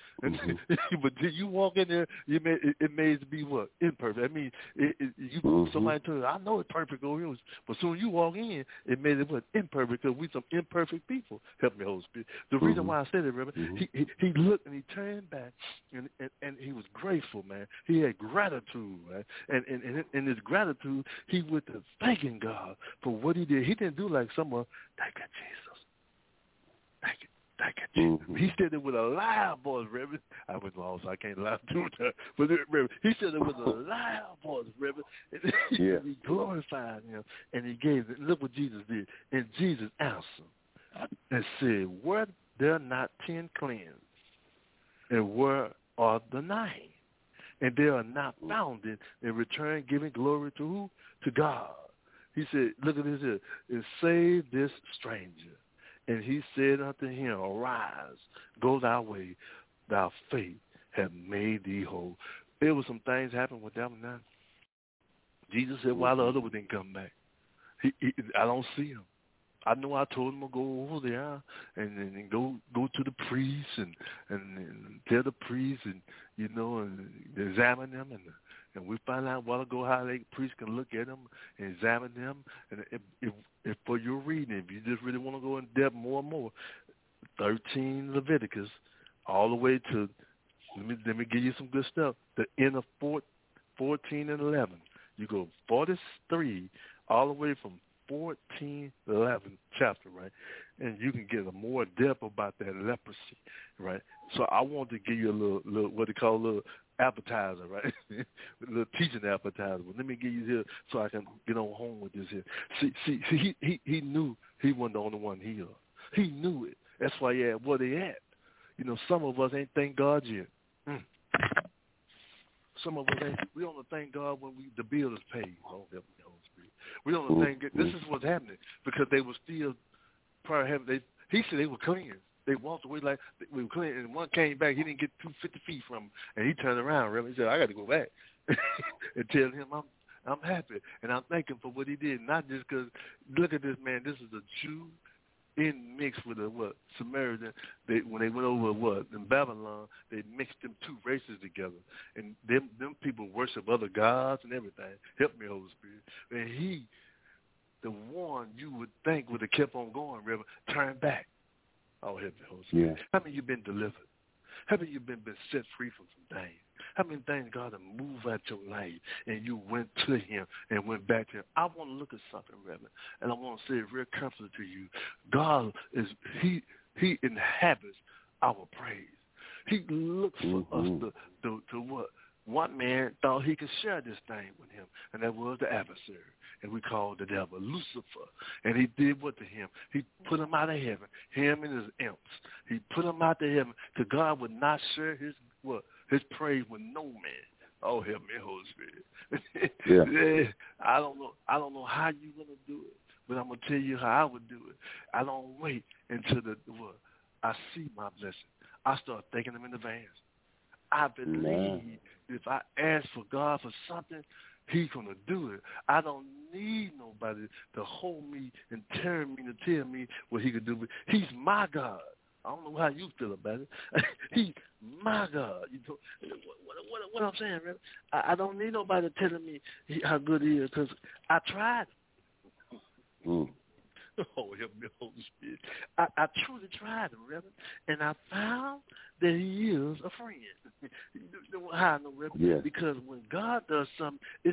[SPEAKER 3] but you walk in there, it made it be what? Imperfect. I mean, somebody told you, I know it's perfect over here. But as soon as you walk in, it made it what? Imperfect, because we some imperfect people. Help me, Holy Spirit. The reason why I said it, Reverend, he looked and he turned back, and he was grateful, man. He had gratitude, man. And in his gratitude, he went to thanking God for what he did. He didn't do like someone, thank you, Jesus. Thank you, Jesus. He said it with a loud voice, Reverend. I was lost, so I can't laugh too much. But Reverend, he said it with a loud voice, Reverend. He glorified him, and he gave it. Look what Jesus did. And Jesus answered and said, were there not 10 cleansed? And where are the 9? And they are not found in return, giving glory to who? To God. He said, look at this here. And save this stranger. And he said unto him, arise, go thy way, thy faith hath made thee whole. There was some things happened with that one now. Jesus said, why the other one didn't come back? I don't see him. I know I told him to go over there and go to the priest and tell the priest and examine them and we find out a while ago how the priest can look at them and examine them. And if for your reading, if you just really want to go in depth more and more, 13 Leviticus all the way to let me give you some good stuff. The end of 14 and 11. You go 43 all the way from 14, 11 chapter, right? And you can get a more depth about that leprosy, right? So I want to give you a little what they call a little appetizer, right? A little teaching appetizer. But let me give you here so I can get on home with this here. See, he knew he wasn't the only one healed. He knew it. That's why he had what he had. Some of us ain't thank God yet. Some of us ain't. We only thank God when the bill is paid. Oh, help me, Holy Spirit. We only thank God. This is what's happening because they were still probably having. He said they were clean. They walked away like we were clean, and one came back. He didn't get 250 feet from him, and he turned around. Really, he said, "I got to go back and tell him I'm happy and I'm thanking for what he did, not just because look at this man. This is a Jew in mixed with a Samaritan. When they went over in Babylon, they mixed them two races together, and them people worship other gods and everything. Help me, Holy Spirit. And he, the one you would think would have kept on going, Reverend, turned back. Oh, help me, Holy Spirit. Yeah. How many you been delivered? How many you been set free from some things? How many things God have moved out your life and you went to him and went back to him? I want to look at something, Reverend, and I want to say it real comfortable to you. God is, he inhabits our praise. He looks for us to what? one man thought he could share this thing with him, and that was the adversary, and we called the devil Lucifer. And he did what to him? He put him out of heaven, him and his imps. He put him out of heaven because God would not share his praise with no man. Oh, help me, Holy Spirit. Yeah. I don't know how you're gonna do it, but I'm gonna tell you how I would do it. I don't wait until I see my blessing. I start thanking him in advance. I believe if I ask for God for something, he's going to do it. I don't need nobody to hold me and turn me to tell me what he could do. He's my God. I don't know how you feel about it. He's my God. You know what I'm saying, man? I don't need nobody telling me how good he is because I tried. Oh, help me, Holy Spirit. I truly tried him, Reverend, and I found that he is a friend. You know how I know, Reverend? Yeah. Because when God does something, it's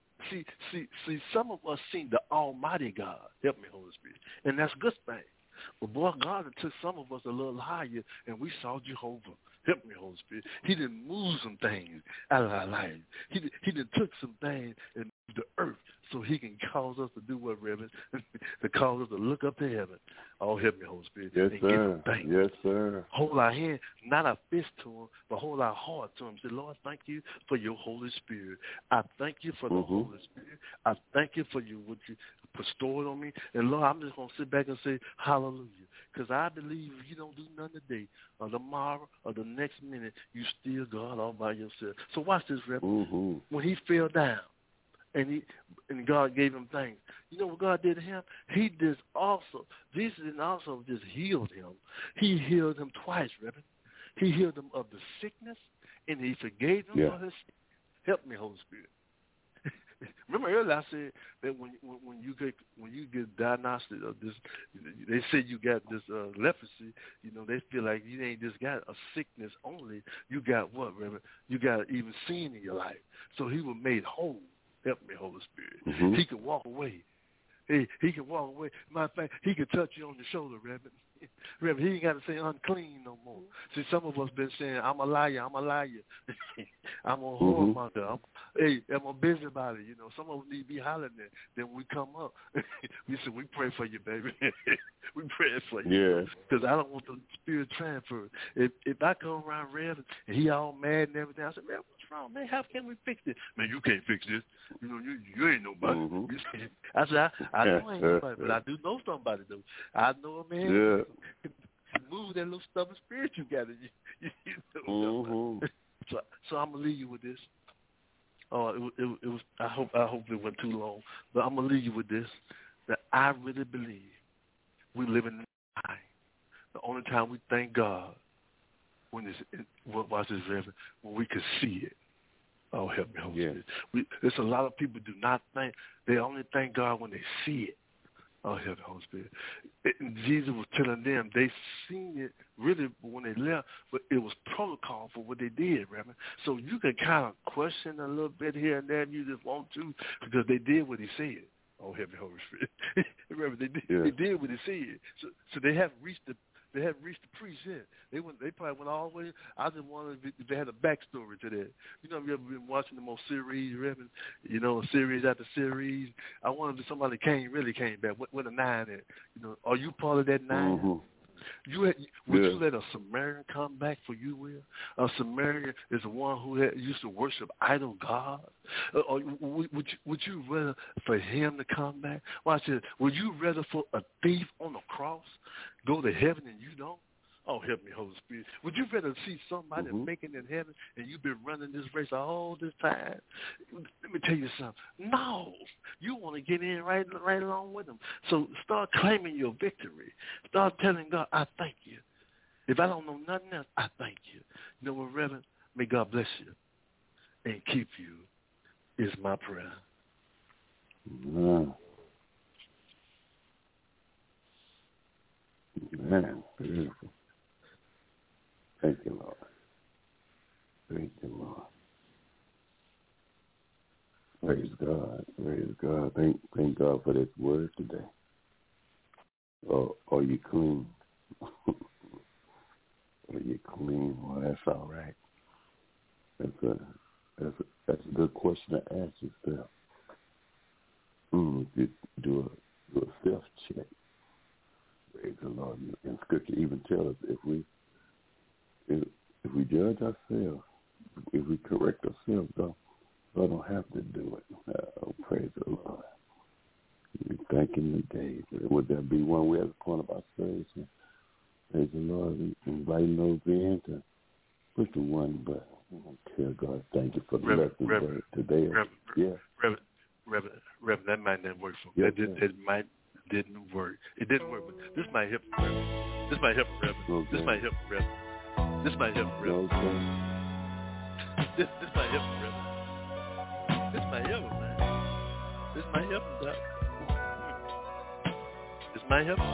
[SPEAKER 3] see, some of us seen the Almighty God. Help me, Holy Spirit. And that's a good thing. But, boy, God took some of us a little higher, and we saw Jehovah. Help me, Holy Spirit. He didn't move some things out of our life. He didn't took some things and moved the earth so he can cause us to do what, Reverend? To cause us to look up to heaven. Oh, help me, Holy Spirit.
[SPEAKER 6] Yes,
[SPEAKER 3] and
[SPEAKER 6] sir.
[SPEAKER 3] Give him thanks.
[SPEAKER 6] Yes, sir.
[SPEAKER 3] Hold our hand, not our fist to him, but hold our heart to him. Say, Lord, thank you for your Holy Spirit. I thank you for the Holy Spirit. I thank you for what you bestowed on me. And, Lord, I'm just going to sit back and say, hallelujah. Because I believe if you don't do nothing today or tomorrow or the next minute, you still God all by yourself. So watch this, Reverend. When he fell down and God gave him thanks, you know what God did to him? He did also. Jesus didn't also just healed him. He healed him twice, Reverend. He healed him of the sickness and he forgave him for his sin. Help me, Holy Spirit. Remember earlier I said that when you get diagnosed of this, they say you got this leprosy. You know, they feel like you ain't just got a sickness only. You got what, Reverend? You got even sin in your life. So he was made whole. Help me, Holy Spirit. He could walk away. He can walk away. Matter of fact, he can touch you on the shoulder, Reverend. Reverend, he ain't got to say unclean no more. See, some of us been saying, I'm a liar, I'm a liar. I'm a whoremonger. I'm a busybody. You know, some of us need to be hollering that. Then when we come up, we say, we pray for you, baby. We pray for you. Because I don't want the spirit transferred. If I come around Reverend and he all mad and everything, I say, man, what's wrong, man? How can we fix this? Man, you can't fix this. You know, you ain't nobody. I said, I know I ain't nobody, but I do know somebody, though. I know a man move that little stubborn spirit you got in you. You know, so I'm gonna leave you with this. Oh, it was. I hope it went too long, but I'm gonna leave you with this. That I really believe we live in the time. The only time we thank God when watch this, Reverend, when we can see it. Oh, help me, Holy Spirit. There's a lot of people do not think. They only thank God when they see it. Oh, help me, Holy Spirit. And Jesus was telling them they seen it really when they left, but it was protocol for what they did, Reverend. So you can kind of question a little bit here and there if you just want to, because they did what he said. Oh, help me, Holy Spirit. Remember, they did what he said. So they haven't reached the priest yet. They probably went all the way. I just wondered if they had a backstory to that. You know, have you ever been watching the most series, Reverend? You know, series after series. I wonder if somebody really came back. What a 9 at? You know, are you part of that 9? Would you let a Samaritan come back for you, Will? A Samaritan is the one who used to worship idol gods. Or would you rather for him to come back? Watch this. Would you rather for a thief on the cross go to heaven and you don't? Oh, help me, Holy Spirit. Would you rather see somebody making it in heaven and you've been running this race all this time? Let me tell you something. No. You want to get in right along with them. So start claiming your victory. Start telling God, I thank you. If I don't know nothing else, I thank you. You know what, Reverend? May God bless you and keep you is my prayer.
[SPEAKER 6] Man, beautiful. Thank you, Lord. Thank you, Lord. Praise God. Praise God. Thank God for this word today. Are you clean? Are you clean? Well, that's all right. That's a good question to ask yourself. You do a self-check. Praise the Lord. And Scripture even tells us if we judge ourselves, if we correct ourselves, God don't have to do it. Praise the Lord. We thank Him today. Would there be one way at the point of our service? Praise the Lord. Inviting those in to push the one button. Tell God thank you for the lesson today.
[SPEAKER 3] Reverend, that might not work for me. That didn't work. It didn't work, but this might help Reverend. This might help Reverend.
[SPEAKER 6] Okay.
[SPEAKER 3] This might help Reverend. This might help Reverend.
[SPEAKER 6] Okay.
[SPEAKER 3] This might help Reverend. This might help him, man. This might help him, Doc. This might help him.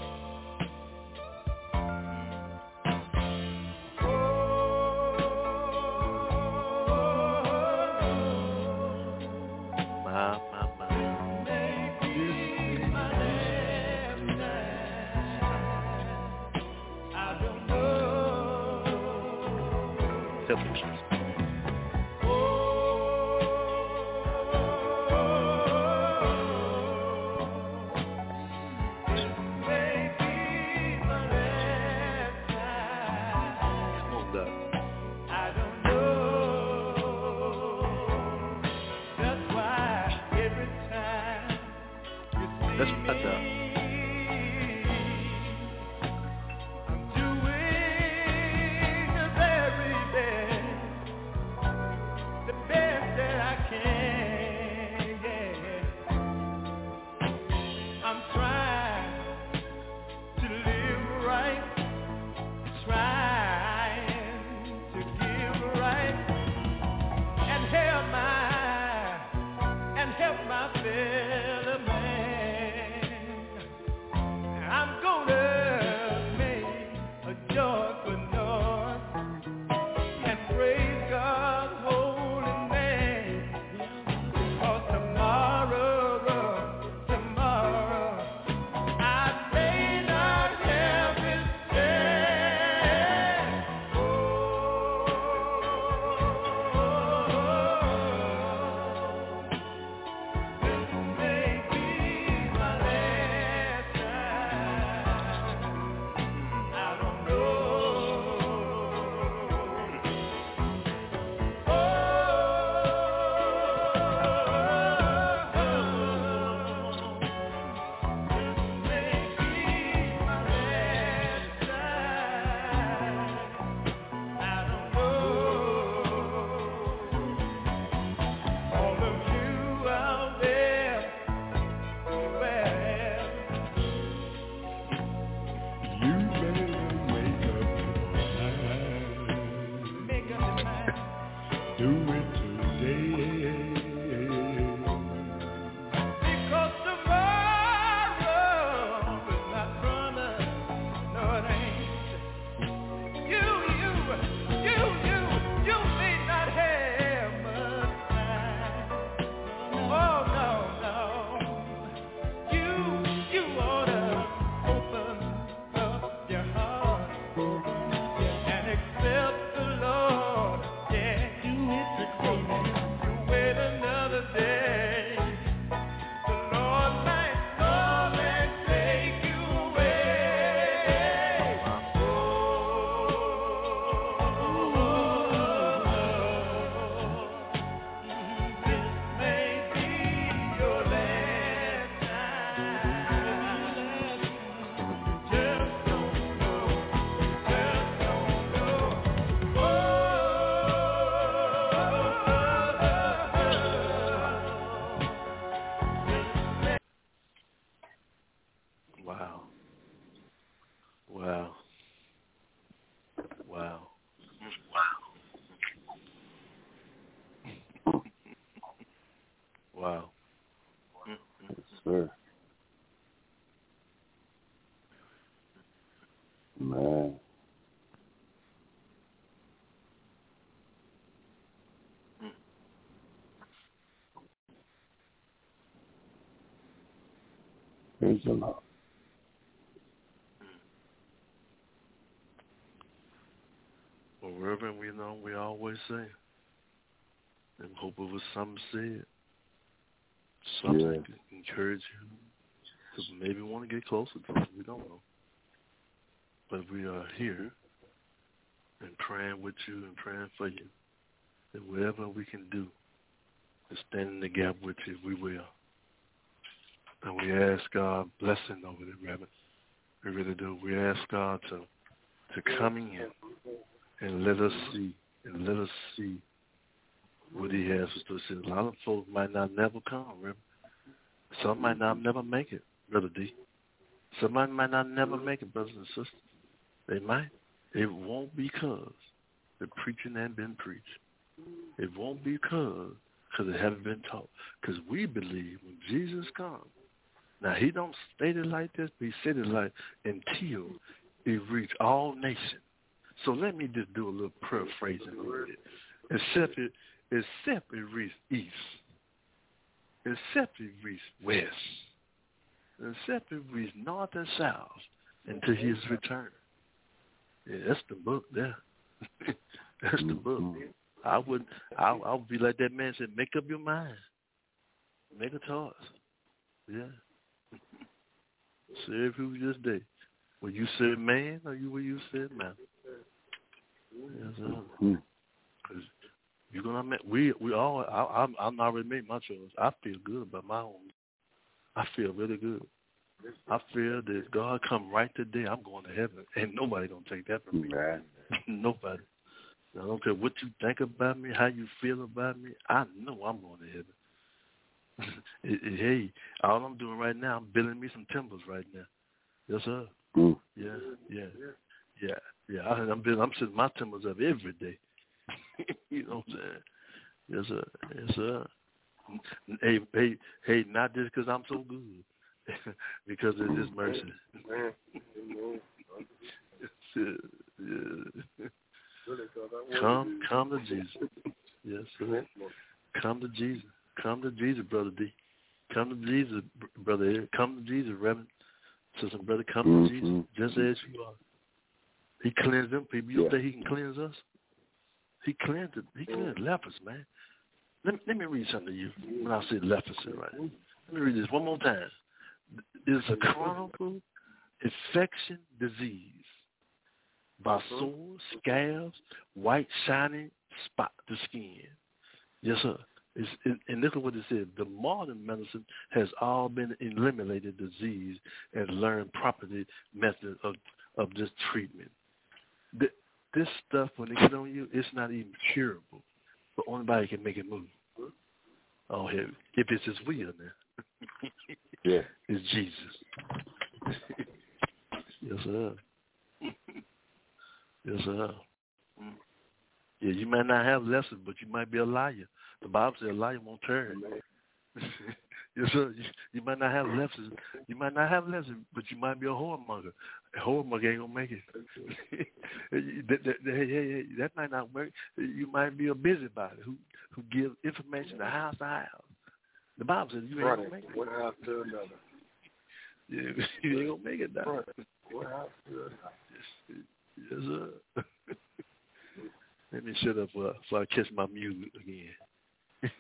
[SPEAKER 3] Wow.
[SPEAKER 6] Yes, sir. Man. Praise the Lord.
[SPEAKER 3] Well, Reverend, we always say, And hope it was something said, something that could encourage you to maybe want to get closer to us. We don't know. But we are here and praying with you and praying for you. And whatever we can do to stand in the gap with you, we will. And we ask God blessing over the Reverend. We really do. We ask God to come in and let us see what he has to say. A lot of folks might not never come, Reverend. Some might not never make it, Brother D. Somebody might not never make it, brothers and sisters. They might. It won't because the preaching ain't been preached. It won't because it haven't been taught. Because we believe when Jesus comes, now he don't state it like this, but he said it like until it reach all nations. So let me just do a little paraphrasing over it. Except it reach east. Except it reach west. Except it reach north and south until his return. Yeah, that's the book there. That's the book. I'll be like that man said, make up your mind. Make a choice. Yeah. Serve who this day. Will you serve man or will you serve man? Because you're gonna we all I'm already made my choice. I feel good about my own. I feel really good. I feel that God come right today, I'm going to heaven. Ain't nobody gonna take that from me. Right. Nobody. I don't care what you think about me, how you feel about me. I know I'm going to heaven. Hey, all I'm doing right now, I'm building me some timbers right now. Yes, sir. Yeah. I'm setting my timbers up every day. You know what I'm saying? Yes, sir. Hey, not just because I'm so good, because of His mercy. Come to Jesus. Yes, sir. Come to Jesus. Come to Jesus, Brother D. Come to Jesus, Brother Ed. Come to Jesus, Reverend. Sister, brother, come to Jesus just as you are. He cleansed them people. You think he can cleanse us? He cleansed it. He cleansed lepers, man. Let me read something to you when I say leprosy, right? Let me read this one more time. It's a chronic infection disease by sores, scabs, white shining spot the skin. Yes, sir. And look at what it said. The modern medicine has all been eliminated disease and learned property method of this treatment. This stuff, when they get on you, it's not even curable. But only body can make it move. Oh, if it's His will now. Yeah. It's Jesus. Yes, sir. Yes, sir. Yeah, you might not have lessons, but you might be a liar. The Bible says a liar won't turn. Yes, sir. You might not have lessons. You might not have lessons, but you might be a whoremonger. A whoremonger ain't gonna make it. That might not work. You might be a busybody who gives information to house to house. The Bible says you ain't gonna make it. One house to another. Yeah, you ain't gonna make it now. One house to another. Yes, sir. Let me shut up before I catch my music again.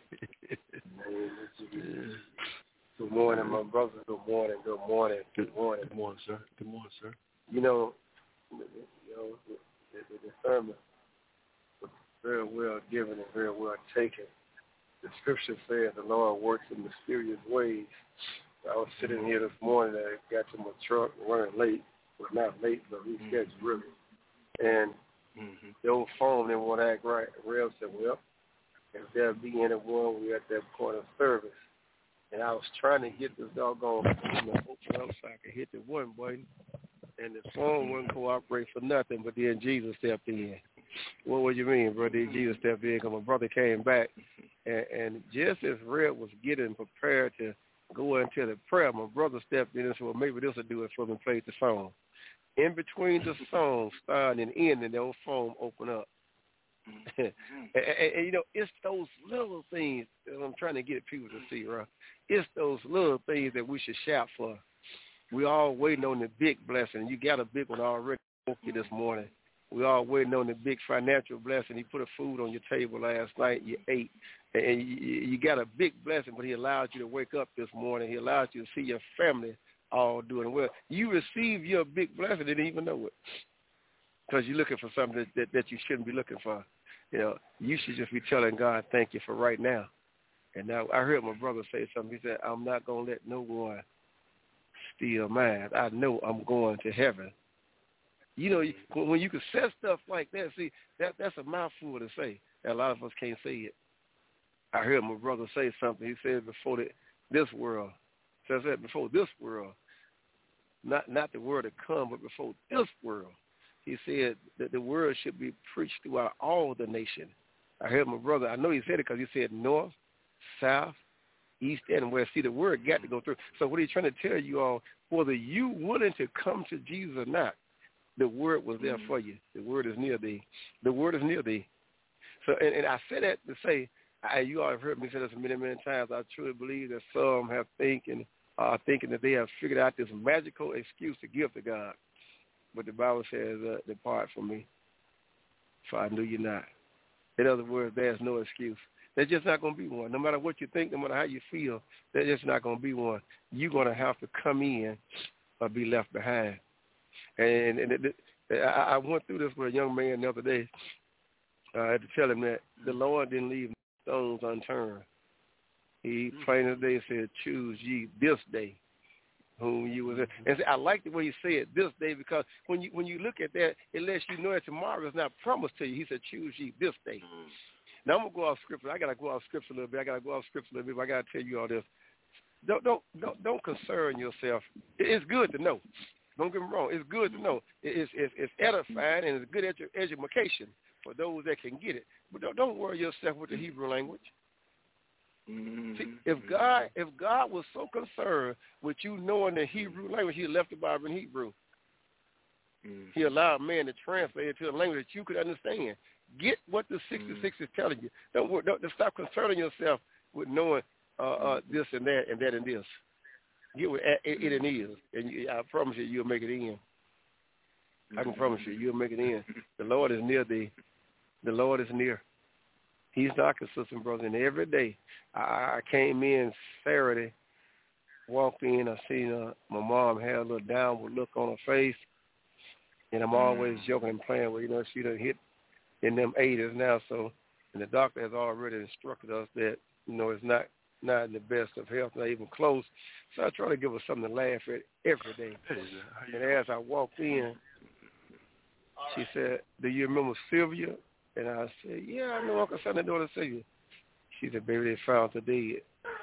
[SPEAKER 7] Good morning, my brother. Good morning. Good morning. Good morning.
[SPEAKER 3] Good morning, sir. Good morning, sir.
[SPEAKER 7] You know, the sermon was very well given and very well taken. The scripture says the Lord works in mysterious ways. I was sitting here this morning and I got to my truck running late. Well, not late, but rescheduled really. And the old phone didn't want to act right. Rev said, well, if there be anyone, we're at that point of service. And I was trying to get this doggone phone to open up so I could hit the one button. And the phone wouldn't cooperate for nothing, but then Jesus stepped in. What would you mean, brother? Jesus stepped in because my brother came back. And just as Red was getting prepared to go into the prayer, my brother stepped in and said, well, maybe this will do it for me, played the song. In between the song starting and ending, the old phone opened up. and, you know, it's those little things that I'm trying to get people to see, right? It's those little things that we should shout for. We all waiting on the big blessing. You got a big one already. You this morning. We all waiting on the big financial blessing. He put a food on your table last night. You ate, and you got a big blessing, but he allowed you to wake up this morning. He allowed you to see your family all doing well. You received your big blessing, didn't even know it, because you're looking for something that you shouldn't be looking for. You know, you should just be telling God, thank you for right now. And now I heard my brother say something. He said, I'm not going to let no one steal mine. I know I'm going to heaven. You know, when you can say stuff like that, see, that's a mouthful to say. And a lot of us can't say it. I heard my brother say something. He said before this world, says that before this world, not the world to come, but before this world. He said that the word should be preached throughout all the nation. I heard my brother, I know he said it because he said north, south, east, and west. See, the word got to go through. So what he's trying to tell you all, whether you willing to come to Jesus or not, the word was there for you. The word is near thee. The word is near thee. So, and I say that to say, you all have heard me say this many, many times. I truly believe that some have thinking that they have figured out this magical excuse to give to God. But the Bible says, depart from me, for I knew you not. In other words, there's no excuse. There's just not going to be one. No matter what you think, no matter how you feel, there's just not going to be one. You're going to have to come in or be left behind. And I went through this with a young man the other day. I had to tell him that the Lord didn't leave stones unturned. He plain as day said, choose ye this day whom you was in. And I like the way he said this day, because when you look at that, it lets you know that tomorrow is not promised to you. He said, choose ye this day. Now I'm gonna go off scripture. I gotta go off scripture a little bit. But I gotta tell you all this. Don't concern yourself. It's good to know. Don't get me wrong. It's good to know. It's edifying and it's good education for those that can get it. But don't worry yourself with the Hebrew language. See, if God was so concerned with you knowing the Hebrew language, he left the Bible in Hebrew. He allowed man to translate it to a language that you could understand. Get what the 66 is telling you. Don't stop concerning yourself with knowing this and that and that and this. Get what it is, and I promise you, you'll make it in. I can promise you, you'll make it in. The Lord is near thee. The Lord is near. He's knocking, sister and brother, and every day. I came in Saturday, walked in, I seen my mom had a little downward look on her face, and I'm always joking and playing with, she done hit in them 80s now, so, and the doctor has already instructed us that, it's not in the best of health, not even close. So I try to give her something to laugh at every day. And as I walked in, she said, do you remember Sylvia? And I said, yeah, I know Uncle Sonny daughter Sylvia. She said, baby, they found her dead.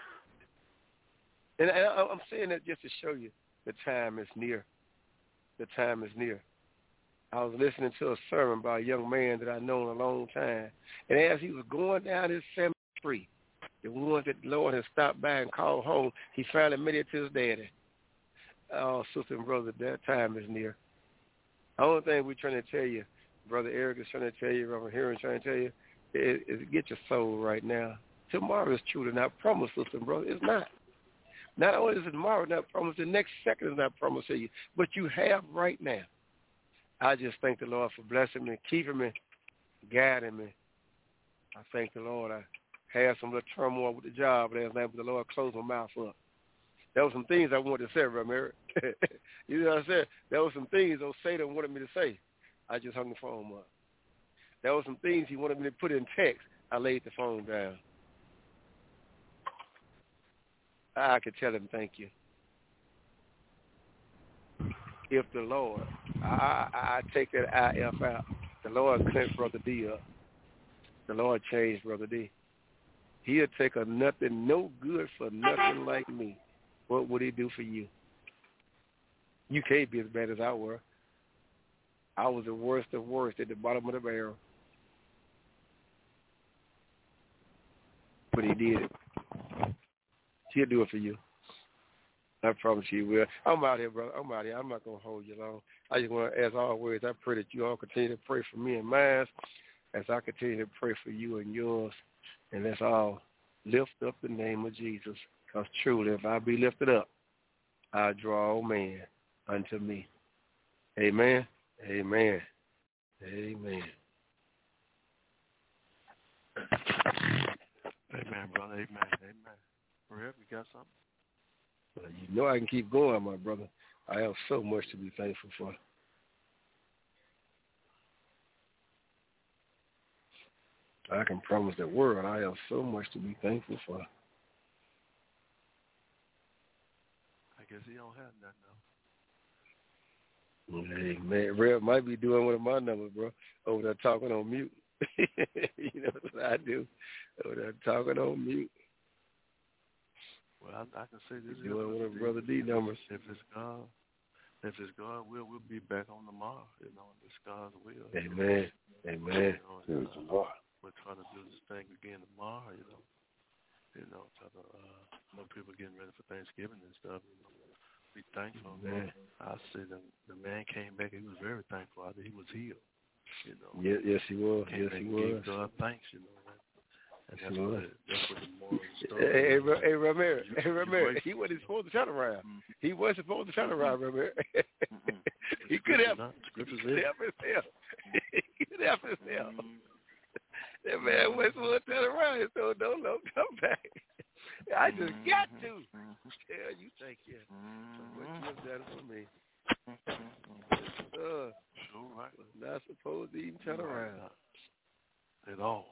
[SPEAKER 7] And I'm saying that just to show you the time is near. The time is near. I was listening to a sermon by a young man that I've known a long time. And as he was going down his cemetery, the ones that the Lord had stopped by and called home, he finally made it to his daddy. Oh, sister and brother, that time is near. The only thing we're trying to tell you, Brother Eric is trying to tell you, Brother Heron is trying to tell you, is get your soul right now. Tomorrow is truly not promised, sister and brother. It's not. Not only is it tomorrow not promised, the next second is not promised to you, but you have right now. I just thank the Lord for blessing me, keeping me, guiding me. I thank the Lord. I had some little turmoil with the job last night, but the Lord closed my mouth up. There were some things I wanted to say, Brother Eric. You know what I said? There were some things old Satan wanted me to say. I just hung the phone up. There were some things he wanted me to put in text. I laid the phone down. I could tell him thank you. If the Lord, I take that IF out. The Lord cleansed Brother D up. The Lord changed Brother D. He'll take a nothing, no good for nothing like me. What would he do for you? You can't be as bad as I were. I was the worst of worst at the bottom of the barrel. But he did it. He'll do it for you. I promise you he will. I'm out here, brother. I'm out here. I'm not going to hold you long. I just want to, as always, I pray that you all continue to pray for me and mine as I continue to pray for you and yours. And let's all lift up the name of Jesus. Because truly, if I be lifted up, I draw all man unto me. Amen. Amen. Amen.
[SPEAKER 3] Amen, brother. Amen. Amen. Rev, you got something?
[SPEAKER 7] Well, you know I can keep going, my brother. I have so much to be thankful for. I can promise the world I have so much to be thankful for.
[SPEAKER 3] I guess he don't have nothing though.
[SPEAKER 7] Hey, man, Rev might be doing one of my numbers, bro, over there talking on mute. You know what I do? Over there talking on mute.
[SPEAKER 3] Well, I can say this.
[SPEAKER 7] Doing one of Brother D numbers.
[SPEAKER 3] If it's God, we'll be back on tomorrow. You know, if it's God's will.
[SPEAKER 7] Amen. Amen.
[SPEAKER 3] We'll try to do this thing again tomorrow. Try to know people getting ready for Thanksgiving and stuff. Be thankful, man. I said the man came back. He was very thankful. He was healed.
[SPEAKER 7] Yes, he was. Yes, he was.
[SPEAKER 3] Gave God thanks, And that's what the moral
[SPEAKER 7] story. Hey, Ramirez. He wasn't supposed to turn around. He wasn't supposed to turn around, Ramirez. He could have. He could help himself. He could help himself. That man wasn't supposed to turn around. So don't come back. I just got to tell you thank you for what you've done for me.
[SPEAKER 3] Sure, right.
[SPEAKER 7] Was not supposed to even turn around
[SPEAKER 3] at all.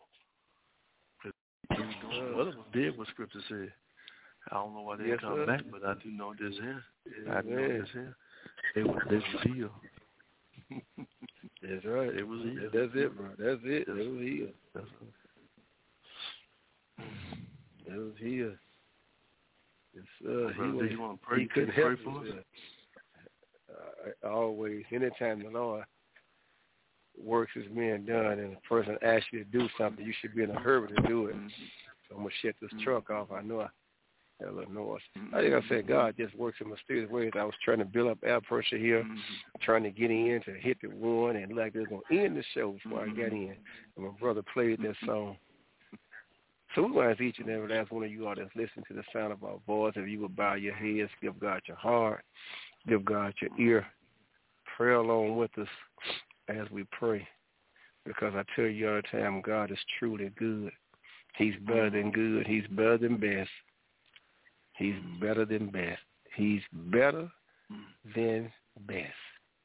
[SPEAKER 3] What did what Scripture said? I don't know why they didn't come back, but I do know this here. I know this here. They was healed.
[SPEAKER 7] That's right.
[SPEAKER 3] It was healed.
[SPEAKER 7] That's it, bro. That's it. It was healed. It was healed.
[SPEAKER 3] You want to pray?
[SPEAKER 7] He couldn't help
[SPEAKER 3] for us?
[SPEAKER 7] Always, anytime the Lord works is being done and a person asks you to do something, you should be in a hurry to do it. So I'm going to shut this truck off. I know I had a little noise. I think I said God just works in mysterious ways. I was trying to build up air pressure here, trying to get in to hit the one, and like they're going to end the show before I got in. And my brother played that song. So we want to ask each and every last one of you all that's listening to the sound of our voice, if you would bow your heads, give God your heart, give God your ear, pray along with us as we pray. Because I tell you all the time, God is truly good. He's better than good. He's better than best. He's better than best. He's better than best.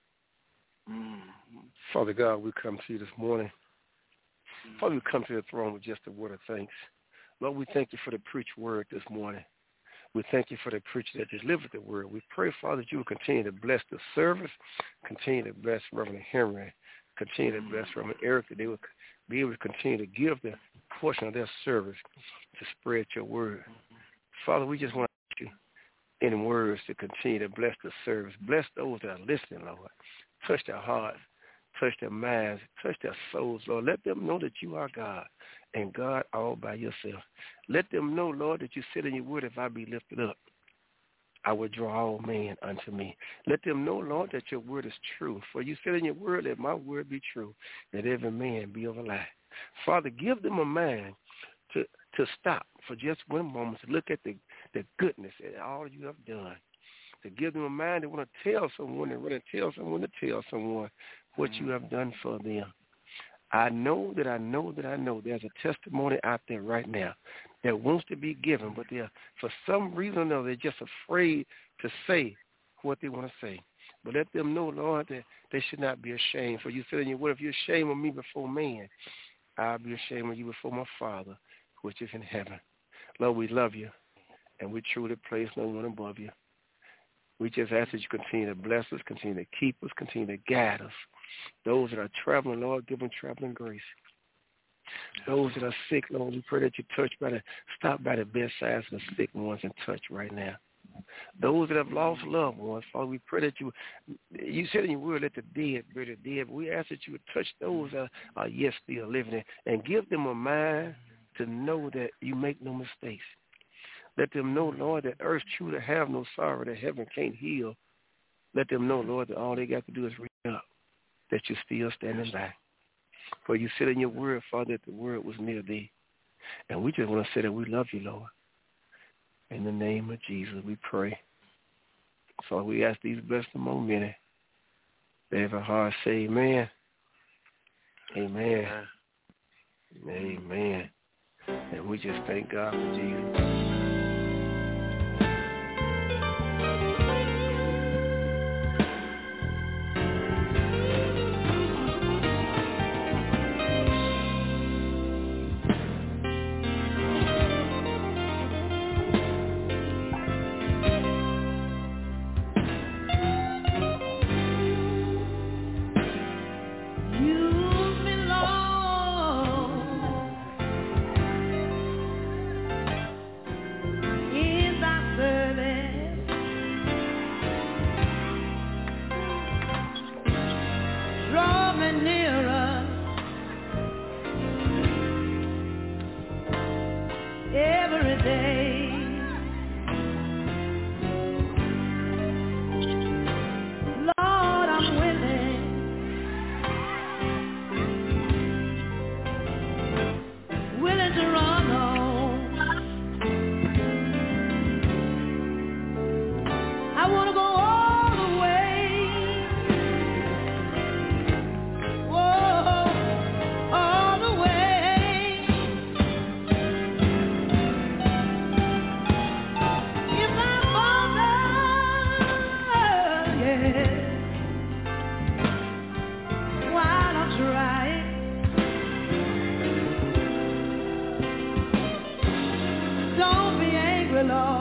[SPEAKER 7] Father God, we come to you this morning. Father, we come to the throne with just a word of thanks. Lord, we thank you for the preached word this morning. We thank you for the preacher that delivered the word. We pray, Father, that you will continue to bless the service, continue to bless Reverend Henry, continue to bless Reverend Eric, that they will be able to continue to give the portion of their service to spread your word. Father, we just want to ask you in words to continue to bless the service. Bless those that are listening, Lord. Touch their hearts, touch their minds, touch their souls, Lord. Let them know that you are God and God all by yourself. Let them know, Lord, that you said in your word, if I be lifted up, I will draw all men unto me. Let them know, Lord, that your word is true. For you said in your word, let my word be true, that every man be of a lie. Father, give them a mind to stop for just one moment, to look at the goodness and all you have done. To give them a mind to want to tell someone and want to tell someone what you have done for them. I know there's a testimony out there right now that wants to be given, but for some reason or another, they're just afraid to say what they want to say. But let them know, Lord, that they should not be ashamed. For you said in your word, if you're ashamed of me before man, I'll be ashamed of you before my Father, which is in heaven. Lord, we love you, and we truly place no one above you. We just ask that you continue to bless us, continue to keep us, continue to guide us. Those that are traveling, Lord, give them traveling grace. Those that are sick, Lord, we pray that you stop by the bedsides of the sick ones and touch right now. Those that have lost loved ones, Father, we pray that you said in your word, let the dead bury the dead. But we ask that you would touch those that are yet still living and give them a mind to know that you make no mistakes. Let them know, Lord, that earth truly have no sorrow, that heaven can't heal. Let them know, Lord, that all they got to do is reach up, that you're still standing by. For you said in your word, Father, that the word was near thee. And we just want to say that we love you, Lord. In the name of Jesus, we pray. So we ask these blessed among many. They have a heart say amen. Amen. Amen. And we just thank God for Jesus.
[SPEAKER 2] Lord.